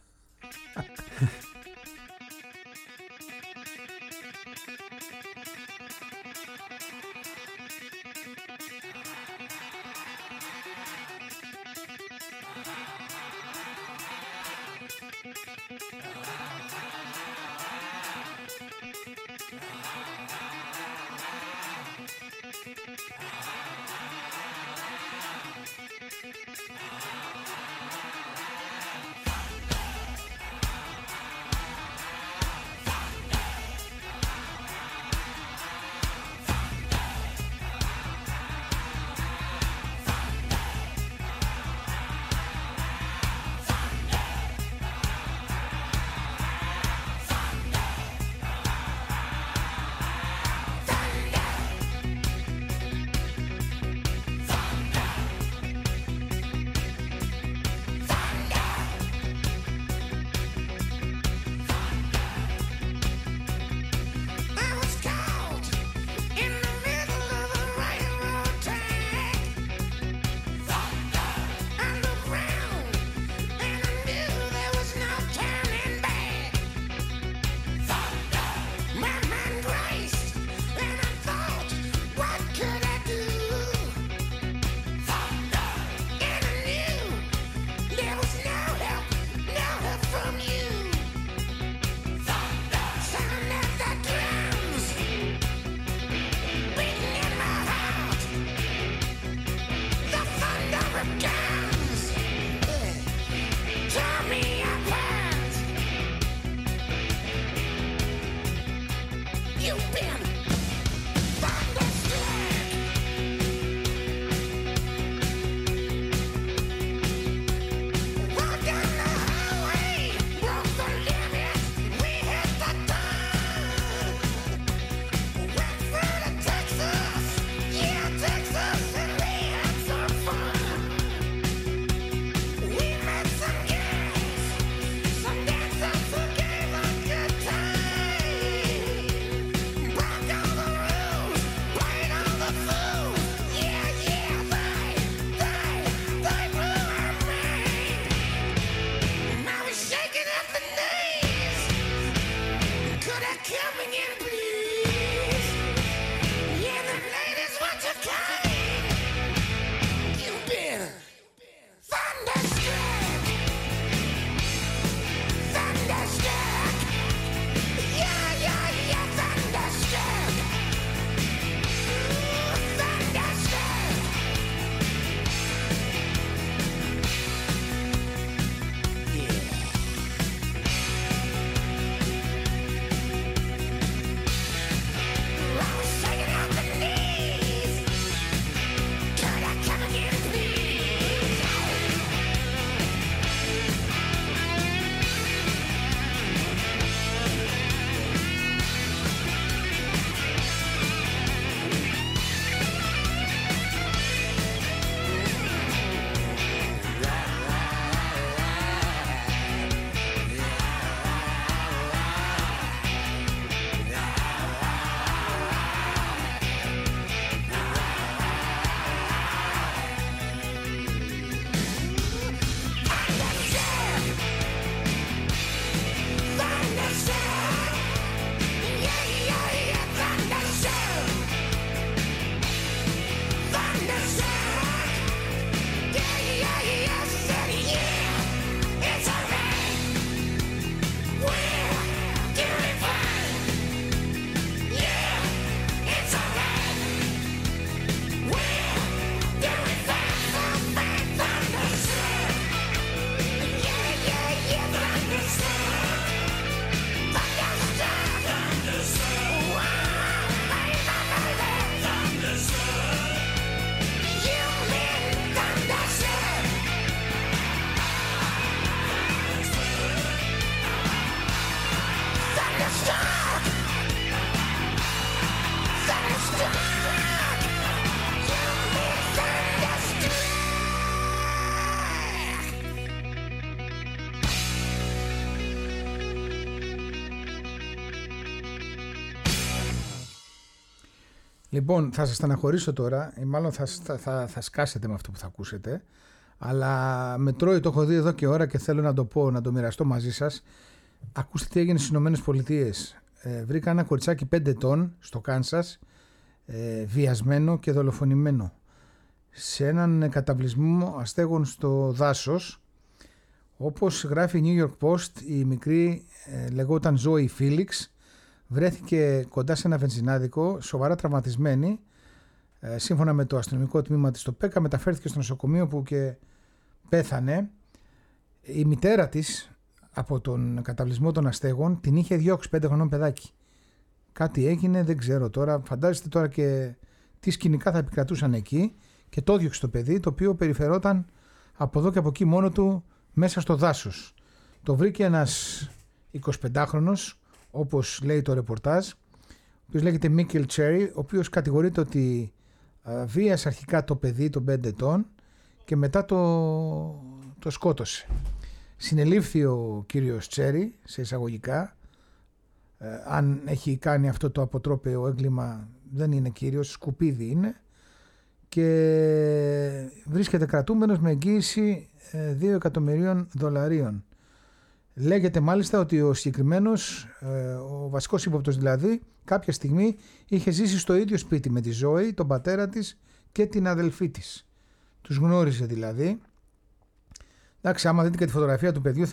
Λοιπόν, θα σας στεναχωρήσω τώρα, ή μάλλον θα σκάσετε με αυτό που θα ακούσετε, αλλά με τρώει, το έχω δει εδώ και ώρα και θέλω να το πω, να το μοιραστώ μαζί σας. Ακούστε τι έγινε στις Ηνωμένες Πολιτείες. Βρήκα ένα κοριτσάκι 5 ετών στο Κάνσας, βιασμένο και δολοφονημένο σε έναν καταβλισμό αστέγων στο δάσος. Όπως γράφει η New York Post, η μικρή λεγόταν Zoe Felix, βρέθηκε κοντά σε ένα βενζινάδικο, σοβαρά τραυματισμένη. Σύμφωνα με το αστυνομικό τμήμα της Τοπέκα, μεταφέρθηκε στο νοσοκομείο που και πέθανε. Η μητέρα της από τον καταβλισμό των αστέγων την είχε διώξει, 5 χρονών παιδάκι. Κάτι έγινε, δεν ξέρω τώρα. Φαντάζεστε τώρα και τι σκηνικά θα επικρατούσαν εκεί, και το διώξε το παιδί, το οποίο περιφερόταν από εδώ και από εκεί μόνο του μέσα στο δάσος. Το βρήκε ένας 25χρονος, όπως λέει το ρεπορτάζ, ο οποίος λέγεται Μίκελ Τσέρι, ο οποίος κατηγορείται ότι βίασε αρχικά το παιδί των 5 ετών και μετά το σκότωσε. Συνελήφθη ο κύριος Τσέρι, σε εισαγωγικά. Αν έχει κάνει αυτό το αποτρόπαιο έγκλημα, δεν είναι κύριος, σκουπίδι είναι, και βρίσκεται κρατούμενος με εγγύηση $2 εκατομμυρίων. Λέγεται μάλιστα ότι ο συγκεκριμένος, ο βασικός ύποπτος δηλαδή, κάποια στιγμή είχε ζήσει στο ίδιο σπίτι με τη Ζωή, τον πατέρα της και την αδελφή της. Τους γνώριζε δηλαδή. Εντάξει, άμα δείτε και τη φωτογραφία του παιδιού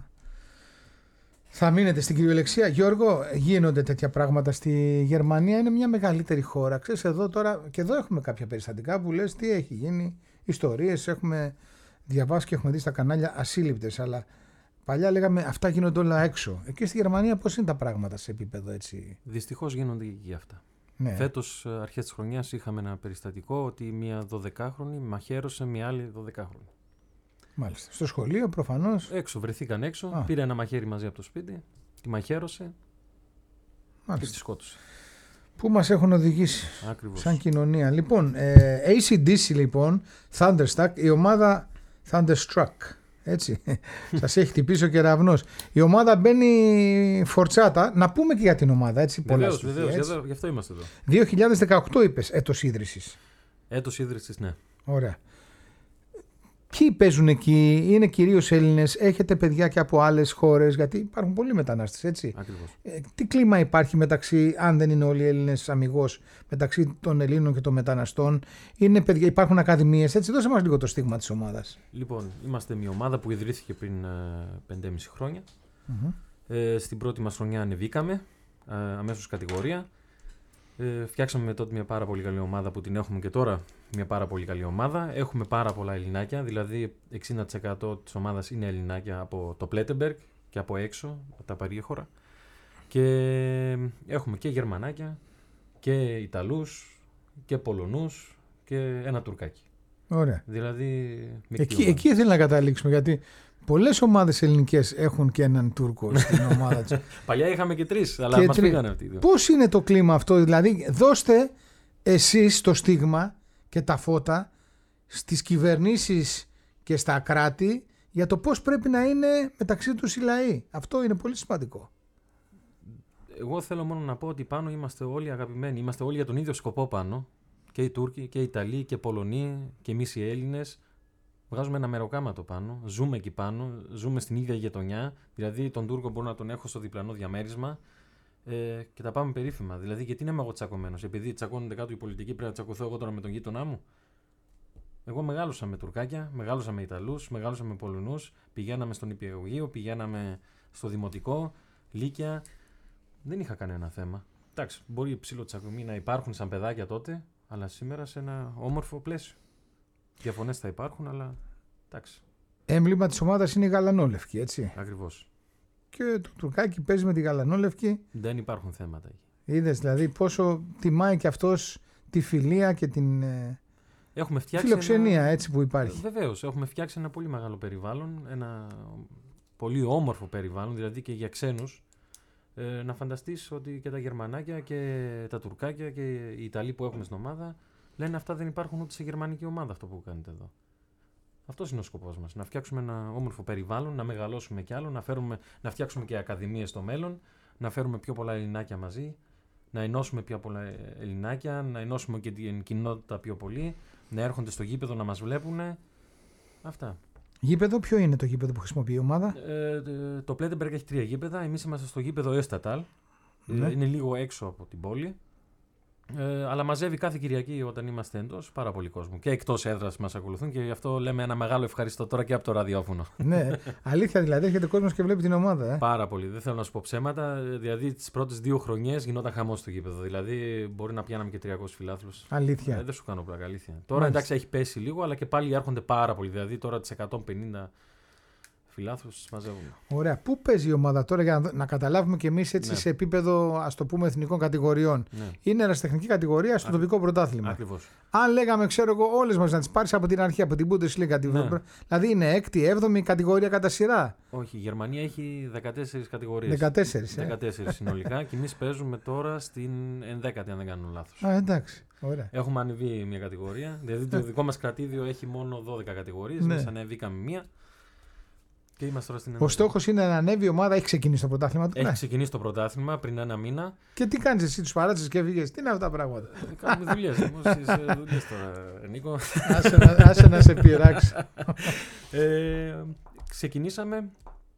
θα μείνετε στην κυριολεξία. Γιώργο, γίνονται τέτοια πράγματα στη Γερμανία, είναι μια μεγαλύτερη χώρα. Ξέρεις, εδώ τώρα, και εδώ έχουμε κάποια περιστατικά που λες τι έχει γίνει, ιστορίες έχουμε διαβάσει και έχουμε δει στα κανάλια ασύλληπτες, αλλά παλιά λέγαμε αυτά γίνονται όλα έξω. Εκεί στη Γερμανία πώς είναι τα πράγματα σε επίπεδο έτσι? Δυστυχώς γίνονται και αυτά. Ναι. Φέτος, αρχές της χρονιάς, είχαμε ένα περιστατικό ότι μια 12χρονη μαχαίρωσε μια άλλη 12χρονη. Μάλιστα. Στο σχολείο προφανώς. Έξω, βρεθήκαν έξω, πήρε ένα μαχαίρι μαζί από το σπίτι, τη μαχαίρωσε. Μάλιστα. Και τη σκότωσε. Πού μας έχουν οδηγήσει? Ακριβώς. Σαν κοινωνία. Λοιπόν, AC/DC λοιπόν, Thunderstruck, η ομάδα Thunderstruck. Έτσι. Σας έχει χτυπήσει ο κεραυνός. Η ομάδα μπαίνει φορτσάτα. Να πούμε και για την ομάδα. Έτσι, βεβαίως, γι' αυτό είμαστε εδώ. 2018 είπες, έτος ίδρυσης. Έτος ίδρυσης, ναι. Ωραία. Ποιοι παίζουν εκεί? Είναι κυρίως Έλληνες? Έχετε παιδιά και από άλλες χώρες? Γιατί υπάρχουν πολλοί μετανάστες, έτσι. Ακριβώς. Τι κλίμα υπάρχει μεταξύ, αν δεν είναι όλοι οι Έλληνες αμιγώς, μεταξύ των Ελλήνων και των μεταναστών? Είναι παιδιά, υπάρχουν ακαδημίες, έτσι? Δώσε μας λίγο το στίγμα της ομάδας. Λοιπόν, είμαστε μια ομάδα που ιδρύθηκε πριν 5,5 χρόνια. Στην πρώτη μας χρονιά ανεβήκαμε, αμέσως κατηγορία. Φτιάξαμε τότε μια πάρα πολύ καλή ομάδα που την έχουμε και τώρα, μια πάρα πολύ καλή ομάδα. Έχουμε πάρα πολλά Ελληνάκια, δηλαδή 60% της ομάδας είναι Ελληνάκια από το Πλέτεμπεργκ και από έξω, από τα παρήχωρα. Και έχουμε και Γερμανάκια και Ιταλούς και Πολωνούς και ένα Τουρκάκι. Ωραία. Δηλαδή, εκεί ήθελα να καταλήξουμε, γιατί πολλές ομάδες ελληνικές έχουν και έναν Τούρκο στην ομάδα τους. Παλιά είχαμε και 3, αλλά μας πήγανε αυτοί οι δύο. Πώς είναι το κλίμα αυτό, δηλαδή δώστε εσείς το στίγμα και τα φώτα στις κυβερνήσεις και στα κράτη για το πώς πρέπει να είναι μεταξύ τους οι λαοί. Αυτό είναι πολύ σημαντικό. Εγώ θέλω μόνο να πω ότι πάνω είμαστε όλοι αγαπημένοι, είμαστε όλοι για τον ίδιο σκοπό πάνω. Και οι Τούρκοι και οι Ιταλοί και οι Πολωνοί και εμείς οι Έλληνες. Βγάζουμε ένα μεροκάματο πάνω, ζούμε εκεί πάνω, ζούμε στην ίδια γειτονιά. Δηλαδή τον Τούρκο μπορώ να τον έχω στο διπλανό διαμέρισμα και τα πάμε περίφημα. Δηλαδή, γιατί είμαι εγώ τσακωμένος? Επειδή τσακώνονται κάτω οι πολιτικοί, πρέπει να τσακωθώ εγώ τώρα με τον γείτονά μου? Εγώ μεγάλωσα με Τουρκάκια, μεγάλωσα με Ιταλούς, μεγάλωσα με Πολωνούς. Πηγαίναμε στον Υπηαγωγείο, πηγαίναμε στο Δημοτικό, Λύκεια. Δεν είχα κανένα θέμα. Εντάξει, μπορεί οι ψιλοτσακωμοί να υπάρχουν σαν παιδάκια τότε, αλλά σήμερα σε ένα όμορφο πλαίσιο. Διαφωνές θα υπάρχουν, αλλά εντάξει. Έμβλημα της ομάδας είναι η γαλανόλευκη, έτσι. Ακριβώς. Και το Τουρκάκι παίζει με τη γαλανόλευκη. Δεν υπάρχουν θέματα εκεί. Είδες δηλαδή πόσο τιμάει και αυτός τη φιλία και την φιλοξενία έτσι που υπάρχει. Βεβαίως, έχουμε φτιάξει ένα πολύ μεγάλο περιβάλλον, ένα πολύ όμορφο περιβάλλον, δηλαδή και για ξένους. Να φανταστείς ότι και τα Γερμανάκια και τα Τουρκάκια και οι Ιταλοί που έχουμε στην ομάδα λένε αυτά δεν υπάρχουν ούτε σε γερμανική ομάδα αυτό που κάνετε εδώ. Αυτός είναι ο σκοπός μας. Να φτιάξουμε ένα όμορφο περιβάλλον, να μεγαλώσουμε κι άλλο, να φτιάξουμε και ακαδημίες στο μέλλον, να φέρουμε πιο πολλά Ελληνάκια μαζί. να ενώσουμε πιο πολλά Ελληνάκια, να ενώσουμε και την κοινότητα πιο πολύ, να έρχονται στο γήπεδο να μας βλέπουν. Αυτά. Γήπεδο, ποιο είναι το γήπεδο που χρησιμοποιεί η ομάδα? Το Plettenberg έχει 3 γήπεδα. Εμείς είμαστε στο γήπεδο Estatal. Ναι. Είναι λίγο έξω από την πόλη. Αλλά μαζεύει κάθε Κυριακή όταν είμαστε εντός πάρα πολύ κόσμο. Και εκτός έδρας μας ακολουθούν και γι' αυτό λέμε ένα μεγάλο ευχαριστώ τώρα και από το ραδιόφωνο. Ναι, αλήθεια δηλαδή, έρχεται κόσμος και βλέπει την ομάδα. Πάρα πολύ. Δεν θέλω να σου πω ψέματα. Δηλαδή τις πρώτες 2 χρονιές γινόταν χαμός στο γήπεδο. Δηλαδή μπορεί να πιάναμε και 300 φιλάθλους. Αλήθεια. Δεν σου κάνω πλάκα, αλήθεια. Τώρα εντάξει έχει πέσει λίγο, αλλά και πάλι έρχονται πάρα πολύ. Δηλαδή τώρα τις 150 φιλάθλους μαζεύουμε. Ωραία. Πού παίζει η ομάδα τώρα για να καταλάβουμε κι εμείς έτσι σε επίπεδο, ας το πούμε, εθνικών κατηγοριών? Ναι. Είναι ερασιτεχνική κατηγορία στο τοπικό πρωτάθλημα. Ακριβώς. Αν λέγαμε, ξέρω εγώ, όλες μας να τις πάρεις από την αρχή, από την Bundesliga, δηλαδή είναι 6η, 7η κατηγορία κατά σειρά. Όχι, η Γερμανία έχει 14 κατηγορίες. 14 συνολικά και εμείς παίζουμε τώρα στην 11η, αν δεν κάνω λάθος. Εντάξει. Ωραία. Έχουμε ανεβεί μια κατηγορία. Δηλαδή το δικό μας κρατήδιο έχει μόνο 12 κατηγορίες. Εμείς ανεβήκαμε μία. Και είμαστε τώρα στην Ο στόχος είναι να ανέβει η ομάδα, έχει ξεκινήσει το πρωτάθλημα. Έχει ξεκινήσει το πρωτάθλημα πριν 1 μήνα. Και τι κάνεις εσύ, τους παράτησες και έφυγες? Τι είναι αυτά τα πράγματα? Κάνουμε δουλειές. Δουλειές τώρα, Νίκο. Άσε να σε πειράξει. Ξεκινήσαμε.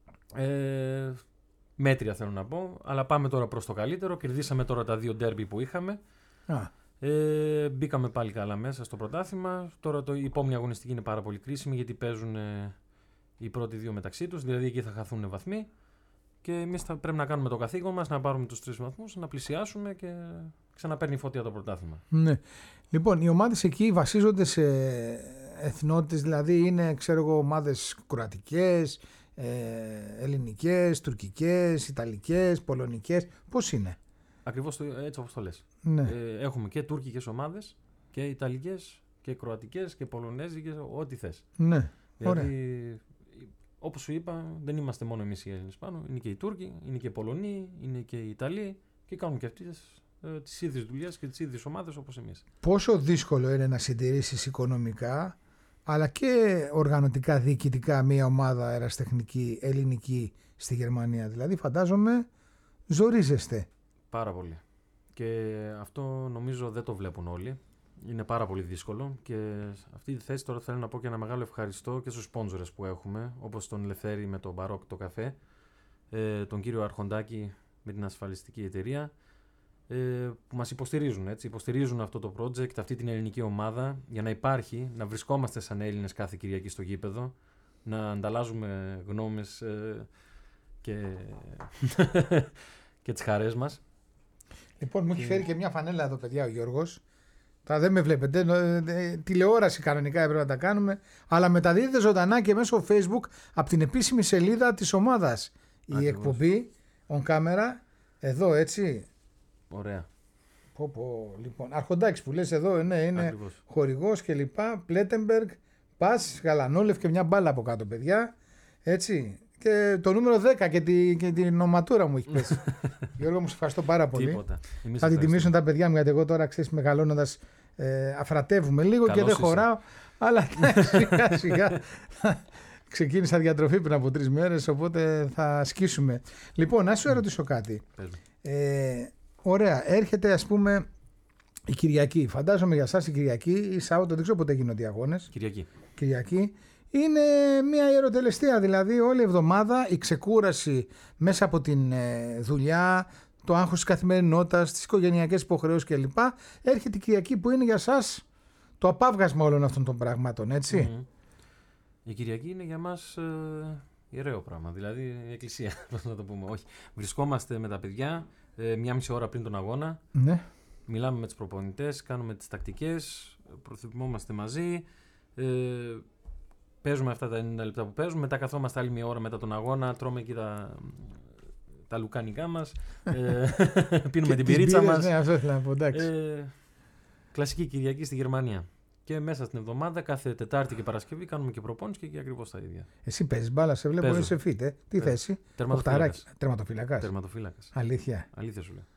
Μέτρια θέλω να πω. Αλλά πάμε τώρα προς το καλύτερο. Κερδίσαμε τώρα τα 2 ντέρμπι που είχαμε. Μπήκαμε πάλι καλά μέσα στο πρωτάθλημα. Τώρα η επόμενη αγωνιστική είναι πάρα πολύ κρίσιμη γιατί παίζουν οι πρώτοι 2 μεταξύ τους, δηλαδή εκεί θα χαθούν βαθμοί και εμείς θα πρέπει να κάνουμε το καθήκον μας, να πάρουμε τους 3 βαθμούς, να πλησιάσουμε και ξαναπαίρνει φωτιά το πρωτάθλημα. Ναι. Λοιπόν, οι ομάδες εκεί βασίζονται σε εθνότητες, δηλαδή είναι, ξέρω εγώ, ομάδες κροατικές, ελληνικές, τουρκικές, ιταλικές, πολωνικές. Πώς είναι? Ακριβώς έτσι όπως το λες. Ναι. Έχουμε και τουρκικές ομάδες και ιταλικές και κροατικές και πολωνέζικες, ό,τι θες. Ναι. Δηλαδή, όπως σου είπα, δεν είμαστε μόνο εμείς οι Έλληνες πάνω. Είναι και οι Τούρκοι, είναι και οι Πολωνοί, είναι και οι Ιταλοί και κάνουν και αυτές τις ίδιες δουλειές και τις ίδιες ομάδες όπως εμείς. Πόσο δύσκολο είναι να συντηρήσεις οικονομικά αλλά και οργανωτικά, διοικητικά μια ομάδα αεραστεχνική ελληνική στη Γερμανία? Δηλαδή, φαντάζομαι ζορίζεστε. Πάρα πολύ. Και αυτό νομίζω δεν το βλέπουν όλοι. Είναι πάρα πολύ δύσκολο και αυτή τη θέση τώρα θέλω να πω και ένα μεγάλο ευχαριστώ και στους σπόνσορες που έχουμε, όπως τον Λευθέρη με το Μπαρόκ το καφέ, τον κύριο Αρχοντάκη με την ασφαλιστική εταιρεία, που μας υποστηρίζουν, έτσι. Υποστηρίζουν αυτό το project, αυτή την ελληνική ομάδα για να υπάρχει, να βρισκόμαστε σαν Έλληνες κάθε Κυριακή στο γήπεδο, να ανταλλάζουμε γνώμες και τις χαρές μας. Λοιπόν, μου έχει φέρει και μια φανέλα εδώ, παιδιά, ο Γιώργος. Τώρα δεν με βλέπετε, τηλεόραση κανονικά έπρεπε να τα κάνουμε, αλλά μεταδίδεται ζωντανά και μέσω Facebook από την επίσημη σελίδα της ομάδας. Η εκπομπή on camera, εδώ έτσι. Ωραία. Λοιπόν, Αρχοντάκης που λες εδώ, ναι, είναι Ακριβώς. χορηγός και λοιπά, Plettenberg, Πας, Γαλανόλευ και μια μπάλα από κάτω, παιδιά, έτσι. Και το νούμερο 10 και την οματούρα μου έχει πέσει. Γιώργο, μου σε ευχαριστώ πάρα πολύ. Τίποτα. Θα την τιμήσουν τα παιδιά μου, γιατί εγώ τώρα, ξέρεις, μεγαλώνοντας αφρατεύουμε λίγο. Καλώς και δεν χωράω. Αλλά σιγά σιγά ξεκίνησα διατροφή πριν από 3 μέρες, οπότε θα σκίσουμε. Λοιπόν, να σου ερωτήσω κάτι. Ωραία, έρχεται ας πούμε η Κυριακή. Φαντάζομαι για εσάς η Κυριακή ή Σάββατο, δεν ξέρω πότε γίνονται οι αγώνες. Κυριακή. Είναι μια ιεροτελεστία, δηλαδή όλη η εβδομάδα η ξεκούραση μέσα από την δουλειά, το άγχος της καθημερινότητας, τις οικογενειακές υποχρεώσεις κλπ. Έρχεται η Κυριακή που είναι για σας το απάβγασμα όλων αυτών των πραγμάτων, έτσι. Mm-hmm. Η Κυριακή είναι για μας ιεραίο πράγμα, δηλαδή η εκκλησία, να το πούμε. Όχι. Βρισκόμαστε με τα παιδιά 1,5 ώρα πριν τον αγώνα, ναι. Μιλάμε με τους προπονητές, κάνουμε τις τακτικές, προθυμόμαστε μαζί, παίζουμε αυτά τα 90 λεπτά που παίζουμε, μετά καθόμαστε άλλη 1 ώρα μετά τον αγώνα, τρώμε εκεί τα λουκάνικά μας, πίνουμε την πυρίτσα μας. Ναι, αυτό ήθελα να πω, εντάξει. Κλασική Κυριακή στη Γερμανία. Και μέσα στην εβδομάδα, κάθε Τετάρτη και Παρασκευή, κάνουμε και προπόνηση και ακριβώς τα ίδια. Εσύ παίζεις μπάλα, σε βλέπω, είσαι φίτε. Τι θέση? Τερματοφύλακας. Αλήθεια σου λέω.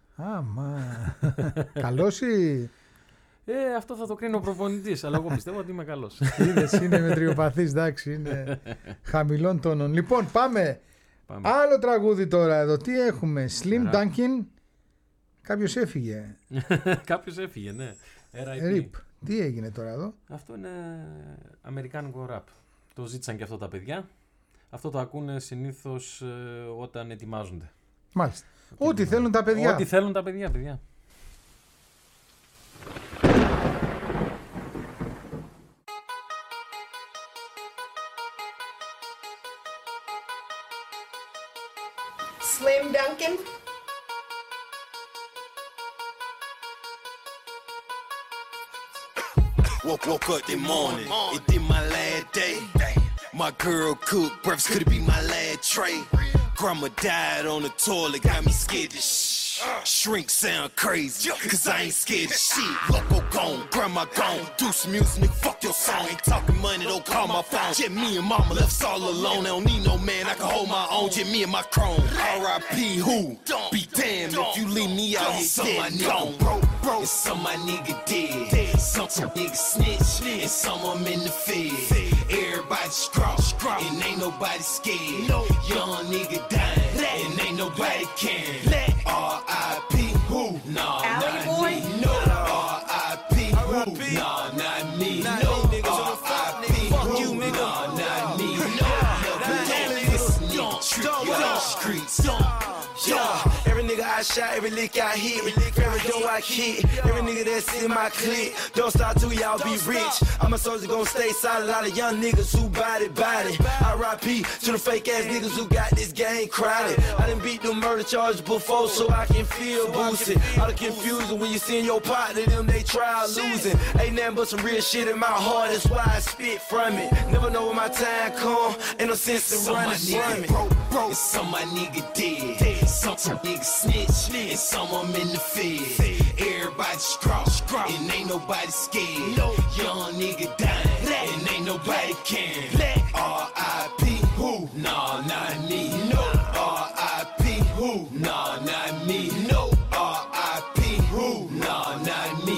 Καλός ή? Αυτό θα το κρίνει ο προπονητής, αλλά εγώ πιστεύω ότι είμαι καλός. Είδες, είναι μετριοπαθής, εντάξει, είναι χαμηλών τόνων. Λοιπόν, πάμε. Άλλο τραγούδι τώρα εδώ. Τι έχουμε? Slim Dunkin. Κάποιος έφυγε. Κάποιος έφυγε, ναι. RIP. Τι έγινε τώρα εδώ? Αυτό είναι αμερικάνικο ραπ. Το ζήτησαν και αυτό τα παιδιά. Αυτό το ακούνε συνήθως όταν ετοιμάζονται. Μάλιστα. Ό,τι θέλουν τα παιδιά. Ό,τι θέλουν τα παιδιά. Slim Duncan. Woke up this morning, it did my last day. My girl cooked breakfast, could it be my last tray? Grandma died on the toilet, got me scared to shrink sound crazy, cause I ain't scared of shit. Loco gone, grandma gone, do some music, nigga, fuck your song. Ain't talking money, don't call my phone. Just me and mama left us all alone. I don't need no man, I can hold my own. Just me and my chrome. R.I.P. who? Be damned if you leave me out here dead. Gone, bro, and some my nigga dead. Some nigga snitch, and some of them in the fed. Everybody scrawl, and ain't nobody scared. Young nigga dying, and ain't nobody caring. R.I.P. who? Nah, not me. No. R.I.P. who? Nah, not me. No. R.I.P. who? Nah, not me. No. Streets. Every nigga I shot, every lick I hit, every door I hit, every nigga that's in my clique. Don't stop till y'all be rich. I'm a soldier gon' stay solid. A lot of young niggas who body. R.I.P. to the fake ass niggas who got this game crowded. I done beat them murder charges before, so I can feel boosted. All the confusion when you seeing your partner, them they try losing. Ain't nothing but some real shit in my heart, that's why I spit from it. Never know when my time come, ain't no sense in running from it. And some my nigga dead, some nigga snitch, and some of them in the fed. Everybody scrawl, and ain't nobody scared. Young nigga dying, and ain't nobody caring. R.I.P. who? Nah, not me. No. R.I.P. who? Nah, not me. No. R.I.P. who? Nah, not me.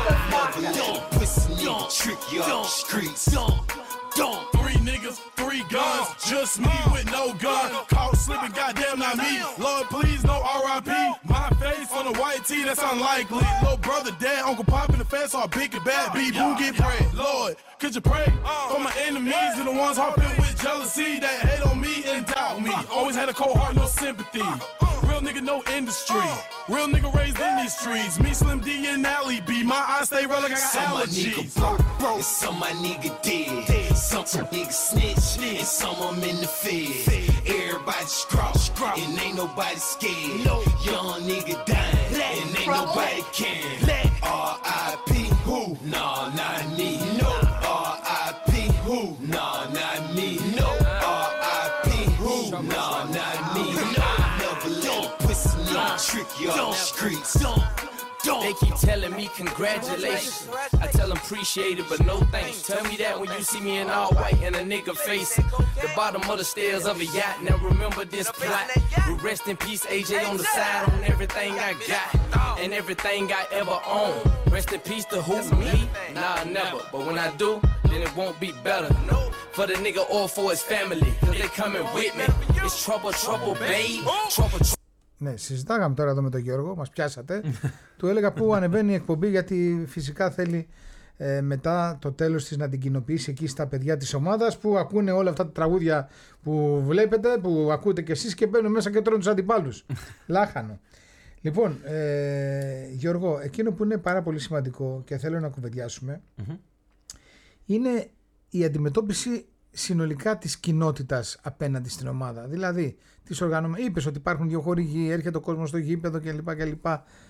Don't pussy nigga trick y'all streets. Don't. 3 niggas, 3 guns, just me with no gun. Caught slipping, goddamn not me. Lord, please, no R.I.P. My face on a white tee, that's unlikely. Little brother, dad, Uncle Pop in the fence, all big and bad. B-Boo get bread. Lord, could you pray for my enemies and the ones harping with jealousy that hate on me and doubt me? Always had a cold heart, no sympathy. Real nigga, no industry. Real nigga raised in these streets. Me, Slim D, and Allie B. My eyes stay red like I got allergies. Bro, and some my nigga dead. Some nigga snitch, and some of them in the fed. Everybody scrawl, and ain't nobody scared. Young nigga dying, and ain't nobody caring. R.I.P. who? Nah, not me. No. R.I.P. who? Nah, not me. No. R.I.P. who? Nah, not me. No. Never let pussy nigga trick y'all streets. They keep telling me congratulations. I tell them appreciate it, but no thanks. Tell me that when you see me in all white and a nigga face it. The bottom of the stairs of a yacht. Now remember this plot. We rest in peace, AJ on the side on everything I got and everything I ever own. Rest in peace to who? Me? Nah, never. But when I do, then it won't be better. For the nigga or for his family, cause they coming with me. It's trouble, babe. Trouble. Ναι, συζητάγαμε τώρα εδώ με τον Γιώργο, μας πιάσατε. Του έλεγα πού ανεβαίνει η εκπομπή, γιατί φυσικά θέλει μετά το τέλος της να την κοινοποιήσει εκεί στα παιδιά της ομάδας που ακούνε όλα αυτά τα τραγούδια που βλέπετε, που ακούτε κι εσείς και μπαίνουν μέσα και τρώνε τους αντιπάλους. Λάχανο. Λοιπόν, Γιώργο, εκείνο που είναι πάρα πολύ σημαντικό και θέλω να κουβεντιάσουμε είναι η αντιμετώπιση συνολικά της κοινότητας απέναντι στην ομάδα. Δηλαδή, είπες ότι υπάρχουν 2 χορηγοί, έρχεται ο κόσμος στο γήπεδο κλπ.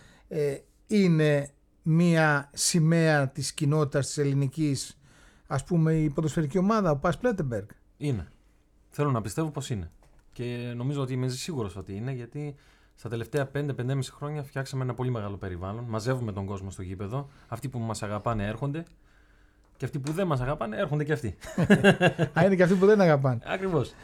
Είναι μία σημαία της κοινότητας της ελληνικής, ας πούμε, η ποδοσφαιρική ομάδα, ο Πας Πλέτεμπεργκ. Είναι. Θέλω να πιστεύω πως είναι. Και νομίζω ότι είμαι σίγουρος ότι είναι, γιατί στα τελευταία 5-5,5 χρόνια φτιάξαμε ένα πολύ μεγάλο περιβάλλον. Μαζεύουμε τον κόσμο στο γήπεδο. Αυτοί που μας αγαπάνε έρχονται. Και αυτοί που δεν μας αγαπάνε έρχονται και αυτοί. Είναι και αυτοί που δεν αγαπάνε. Ακριβώς.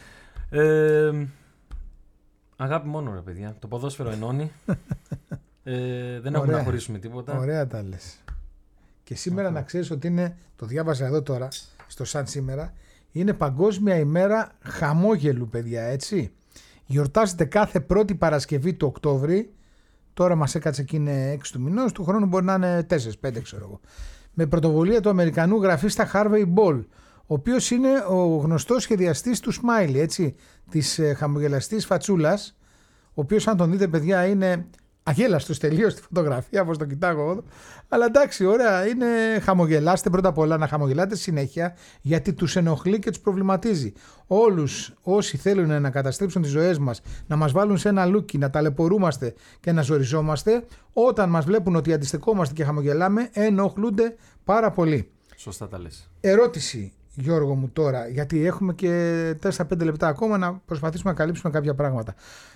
Αγάπη μόνο, ρε παιδιά. Το ποδόσφαιρο ενώνει. Δεν έχουμε να χωρίσουμε τίποτα. Ωραία τα λες. Και σήμερα να ξέρεις ότι είναι, το διάβαζα εδώ τώρα, στο Σαν σήμερα, είναι Παγκόσμια ημέρα χαμόγελου, παιδιά, έτσι. Γιορτάζεται κάθε πρώτη Παρασκευή του Οκτώβρη Τώρα μας έκατσε και είναι 6 του μηνός, του χρόνου μπορεί να είναι 4-5, ξέρω εγώ. Με πρωτοβουλία του Αμερικανού γραφίστα Harvey Ball, ο οποίος είναι ο γνωστός σχεδιαστής του Smiley, έτσι, της χαμογελαστής φατσούλας, ο οποίος αν τον δείτε παιδιά είναι αγέλαστος τελείως στη φωτογραφία, όπως το κοιτάγω εδώ. Αλλά εντάξει, ωραία, είναι χαμογελάστε πρώτα απ' όλα, να χαμογελάτε συνέχεια, γιατί τους ενοχλεί και τους προβληματίζει. Όλους όσοι θέλουν να καταστρέψουν τις ζωές μας, να μας βάλουν σε ένα λούκι, να ταλαιπωρούμαστε και να ζοριζόμαστε, όταν μας βλέπουν ότι αντιστεκόμαστε και χαμογελάμε, ενοχλούνται πάρα πολύ. Σωστά τα λες. Ερώτηση, Γιώργο μου, τώρα, γιατί έχουμε και 4-5 λεπτά ακόμα να προσπαθήσουμε να καλύψουμε κάποια πράγματα.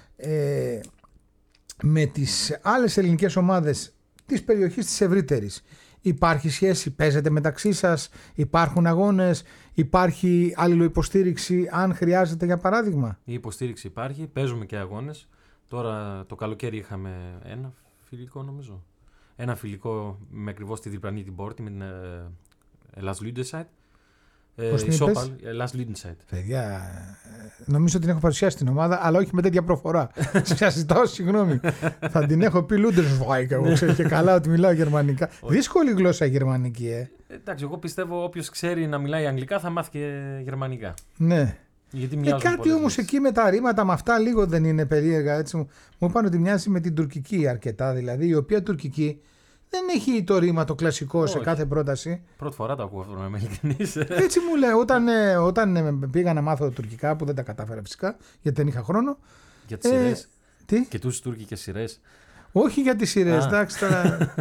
Με τις άλλες ελληνικές ομάδες της περιοχής της ευρύτερης υπάρχει σχέση, παίζετε μεταξύ σας, υπάρχουν αγώνες, υπάρχει αλληλοϊποστήριξη αν χρειάζεται για παράδειγμα? Η υποστήριξη υπάρχει, παίζουμε και αγώνες. Τώρα το καλοκαίρι είχαμε ένα φιλικό νομίζω. Ένα φιλικό με ακριβώς τη διπλανή την πόρτη με την Ελλάς Λούντεσάιτ. Πώς την είπες? Ελλάς Λούντεσάιτ. Παιδιά, νομίζω την έχω παρουσιάσει την ομάδα, αλλά όχι με τέτοια προφορά. Σας ζητάω συγγνώμη. Θα την έχω πει Λούντεσβάικ, εγώ ξέρω και καλά ότι μιλάω γερμανικά. Δύσκολη γλώσσα γερμανική, Εντάξει, εγώ πιστεύω όποιος ξέρει να μιλάει αγγλικά θα μάθει και γερμανικά. Ναι. Γιατί κάτι όμως εκεί με τα ρήματα, με αυτά λίγο δεν είναι περίεργα. Έτσι. Μου είπαν ότι μοιάζει με την τουρκική αρκετά, δηλαδή η οποία τουρκική δεν έχει το ρήμα το κλασικό. Όχι. Σε κάθε πρόταση. Πρώτη φορά το ακούω αυτό, να είμαι ειλικρινής. Έτσι μου λέει, όταν πήγα να μάθω τουρκικά, που δεν τα κατάφερα φυσικά, γιατί δεν είχα χρόνο. Για τις σειρές. Τι? Και τους τουρκικές σειρές. Όχι για τις σειρές, εντάξει τώρα.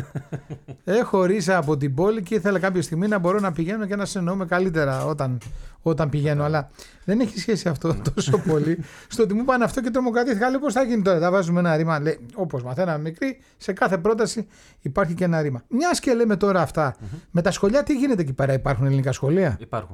Έχω ρίσα από την πόλη και ήθελα κάποια στιγμή να μπορώ να πηγαίνω και να συνεννοούμε καλύτερα όταν πηγαίνω. Αλλά δεν έχει σχέση αυτό τόσο πολύ. Στο ότι μου είπαν αυτό και τρομοκρατήθηκα. Λέω πώς θα γίνει τώρα, θα βάζουμε ένα ρήμα. Λέει, όπως μαθαίναμε μικρή, σε κάθε πρόταση υπάρχει και ένα ρήμα. Μιας και λέμε τώρα αυτά, με τα σχολεία τι γίνεται εκεί πέρα, υπάρχουν ελληνικά σχολεία? Υπάρχουν.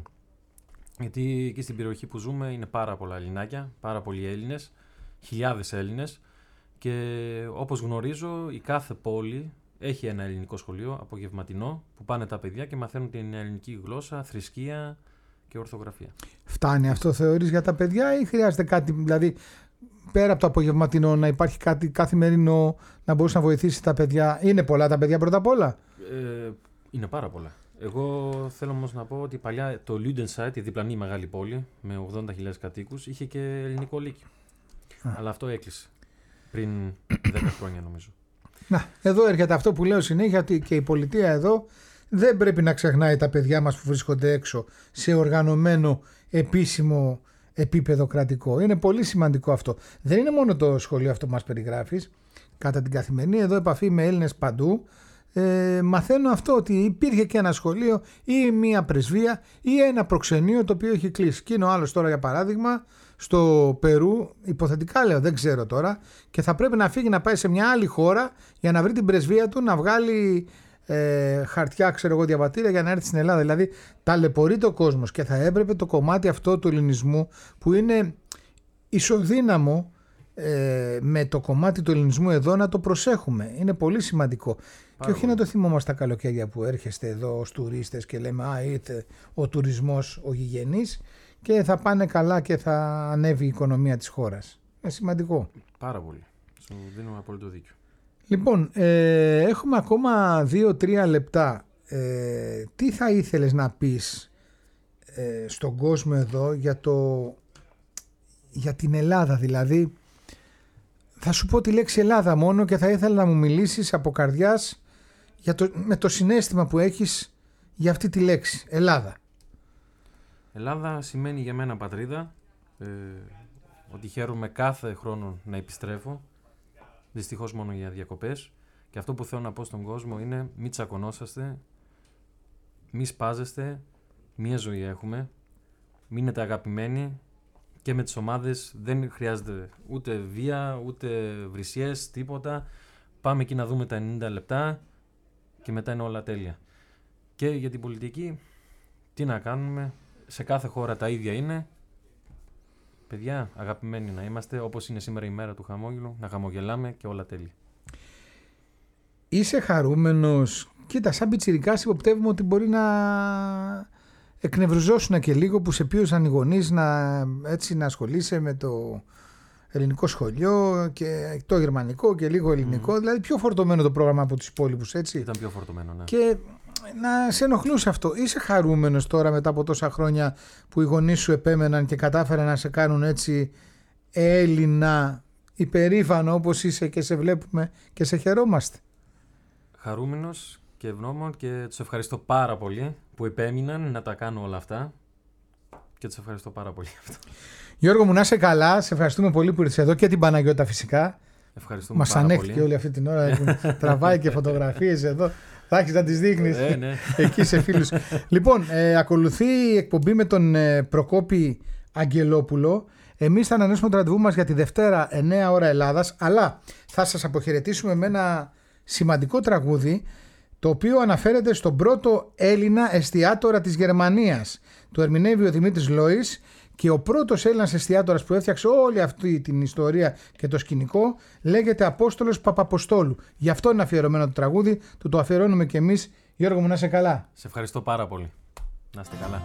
Γιατί εκεί στην περιοχή που ζούμε είναι πάρα πολλά Ελληνάκια, πάρα πολλοί Έλληνες, χιλιάδες Έλληνες. Και όπως γνωρίζω, η κάθε πόλη έχει ένα ελληνικό σχολείο απογευματινό που πάνε τα παιδιά και μαθαίνουν την ελληνική γλώσσα, θρησκεία και ορθογραφία. Φτάνει αυτό θεωρείς για τα παιδιά ή χρειάζεται κάτι, δηλαδή πέρα από το απογευματινό να υπάρχει κάτι καθημερινό να μπορείς να βοηθήσει τα παιδιά? Είναι πολλά τα παιδιά πρώτα απ' όλα? Είναι πάρα πολλά. Εγώ θέλω όμως να πω ότι παλιά το Λούντενσάιτ, η διπλανή μεγάλη πόλη με 80.000 κατοίκους, είχε και ελληνικό λύκειο. Αλλά αυτό έκλεισε. Πριν 10 χρόνια νομίζω. Να, εδώ έρχεται αυτό που λέω συνέχεια, ότι και η πολιτεία εδώ δεν πρέπει να ξεχνάει τα παιδιά μας που βρίσκονται έξω σε οργανωμένο επίσημο επίπεδο κρατικό. Είναι πολύ σημαντικό αυτό. Δεν είναι μόνο το σχολείο αυτό που μας περιγράφεις. Κατά την καθημερινή εδώ επαφή με Έλληνες παντού, μαθαίνω αυτό, ότι υπήρχε και ένα σχολείο ή μια πρεσβεία ή ένα προξενείο το οποίο έχει κλείσει. Και είναι ο άλλος τώρα για παράδειγμα στο Περού, υποθετικά λέω, δεν ξέρω τώρα, και θα πρέπει να φύγει να πάει σε μια άλλη χώρα για να βρει την πρεσβεία του, να βγάλει χαρτιά, ξέρω εγώ, διαβατήρια για να έρθει στην Ελλάδα. Δηλαδή ταλαιπωρείται ο κόσμος και θα έπρεπε το κομμάτι αυτό του ελληνισμού που είναι ισοδύναμο με το κομμάτι του ελληνισμού εδώ να το προσέχουμε. Είναι πολύ σημαντικό. Και όχι να το θυμόμαστε τα καλοκαίρια που έρχεστε εδώ ως τουρίστες και λέμε «Α, ήρθε ο τουρισμός ο γηγενής» και θα πάνε καλά και θα ανέβει η οικονομία της χώρας. Είναι σημαντικό. Πάρα πολύ. Σου δίνω απόλυτο δίκιο. Λοιπόν, έχουμε ακόμα 2-3 λεπτά. Τι θα ήθελες να πεις στον κόσμο εδώ για την Ελλάδα? Δηλαδή, θα σου πω τη λέξη Ελλάδα μόνο και θα ήθελα να μου μιλήσεις από καρδιάς με το συναίσθημα που έχεις για αυτή τη λέξη, Ελλάδα. Ελλάδα σημαίνει για μένα πατρίδα, ότι χαίρομαι κάθε χρόνο να επιστρέφω, δυστυχώς μόνο για διακοπές, και αυτό που θέλω να πω στον κόσμο είναι μη τσακωνόσαστε, μη σπάζεστε, μία ζωή έχουμε, μείνετε αγαπημένοι και με τις ομάδες, δεν χρειάζεται ούτε βία, ούτε βρυσιές, τίποτα. Πάμε εκεί να δούμε τα 90 λεπτά και μετά είναι όλα τέλεια. Και για την πολιτική, τι να κάνουμε, σε κάθε χώρα τα ίδια είναι. Παιδιά, αγαπημένοι να είμαστε, όπως είναι σήμερα η μέρα του χαμόγελου, να χαμογελάμε και όλα τέλεια. Είσαι χαρούμενος? Κοίτα, σαν πιτσιρικάς υποπτεύουμε ότι μπορεί να εκνευριζόσουν και λίγο που σε πίεσαν οι γονείς να ασχολείσαι με το ελληνικό σχολείο και το γερμανικό και λίγο ελληνικό. Δηλαδή πιο φορτωμένο το πρόγραμμα από τους υπόλοιπους, έτσι. Ήταν πιο φορτωμένο, ναι. Και να σε ενοχλούσε αυτό. Είσαι χαρούμενος τώρα μετά από τόσα χρόνια που οι γονείς σου επέμεναν και κατάφεραν να σε κάνουν έτσι Έλληνα, υπερήφανο όπως είσαι και σε βλέπουμε και σε χαιρόμαστε? Χαρούμενος και ευγνώμων και τους ευχαριστώ πάρα πολύ που επέμειναν να τα κάνω όλα αυτά και τους ευχαριστώ πάρα πολύ αυτό. Γιώργο μου, να είσαι καλά, σε ευχαριστούμε πολύ που ήρθες εδώ και την Παναγιώτα φυσικά. Ευχαριστούμε Μας πάρα πολύ. ανέχτηκε όλη αυτή την ώρα, τραβάει και φωτογραφίες εδώ. Θα έχεις να τις δείχνεις Ναι. εκεί σε φίλους. Λοιπόν, ακολουθεί η εκπομπή με τον Προκόπη Αγγελόπουλο. Εμείς θα ανανεώσουμε το ραντεβού μας για τη Δευτέρα 9 ώρα Ελλάδας, αλλά θα σας αποχαιρετήσουμε με ένα σημαντικό τραγούδι, το οποίο αναφέρεται στον πρώτο Έλληνα εστιατόρα της Γερμανίας. Το ερμηνεύει ο Δημήτρης Λόης και ο πρώτος Έλληνας εστιατόρας που έφτιαξε όλη αυτή την ιστορία και το σκηνικό λέγεται Απόστολος Παπαποστόλου. Γι' αυτό είναι αφιερωμένο το τραγούδι, το αφιερώνουμε και εμείς. Γιώργο μου, να είσαι καλά. Σε ευχαριστώ πάρα πολύ. Να είστε καλά.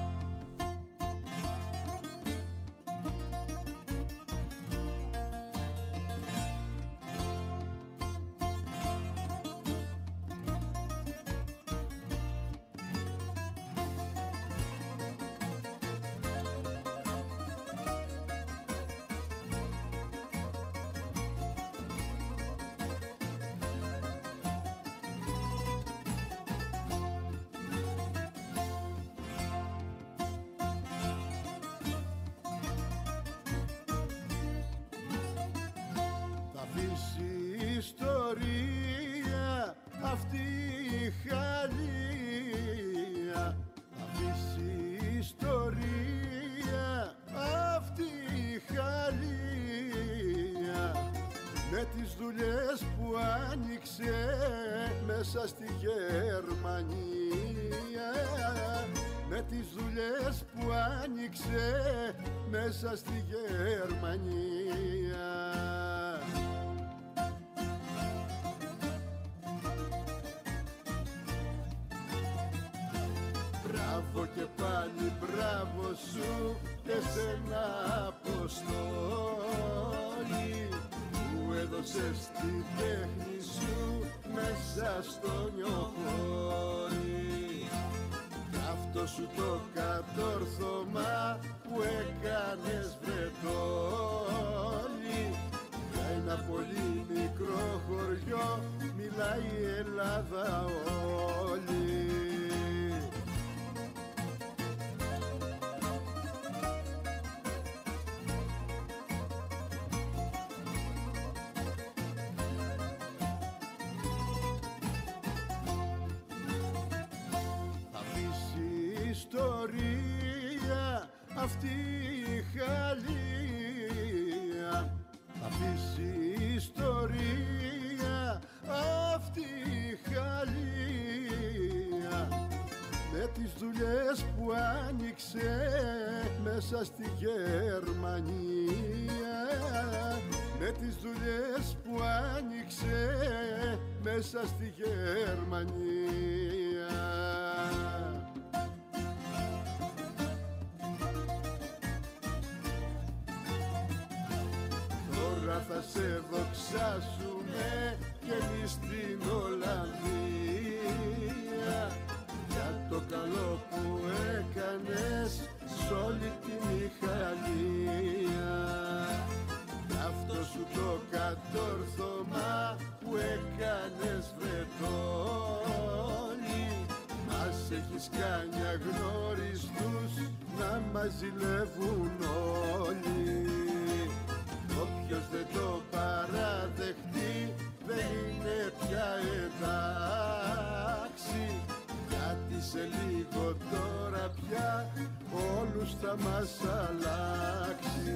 Ιστορία αυτή η χαλία, θα αφήσει ιστορία αυτή η χαλία, με τις δουλειές που άνοιξε μέσα στη Γερμανία, με τις δουλειές που άνοιξε μέσα στη Γερμανία. Μπράβο και πάλι μπράβο σου και σένα Αποστόλη, που έδωσες τη τέχνη σου μέσα στο νιοχώρι. Αυτό σου το κατόρθωμα που έκανες βρετόλι, για ένα πολύ μικρό χωριό μιλάει η Ελλάδα όλη. Ιστορία αυτή η χαλία, θα αφήσει ιστορία αυτή η χαλία, με τις δουλειές που άνοιξε μέσα στη Γερμανία, με τις δουλειές που άνοιξε μέσα στη Γερμανία. Θα σε δοξάσουμε και εμείς στην Ολλανδία, για το καλό που έκανες σ' όλη την Ιχαλία. Αυτό σου το κατόρθωμα που έκανες βρετόλι, μας έχεις κάνει αγνώριστους να μας ζηλεύουν όλοι. Όποιος δεν το παραδεχτεί δεν είναι πια εντάξει, γιατί σε λίγο τώρα πια όλους θα μας αλλάξει.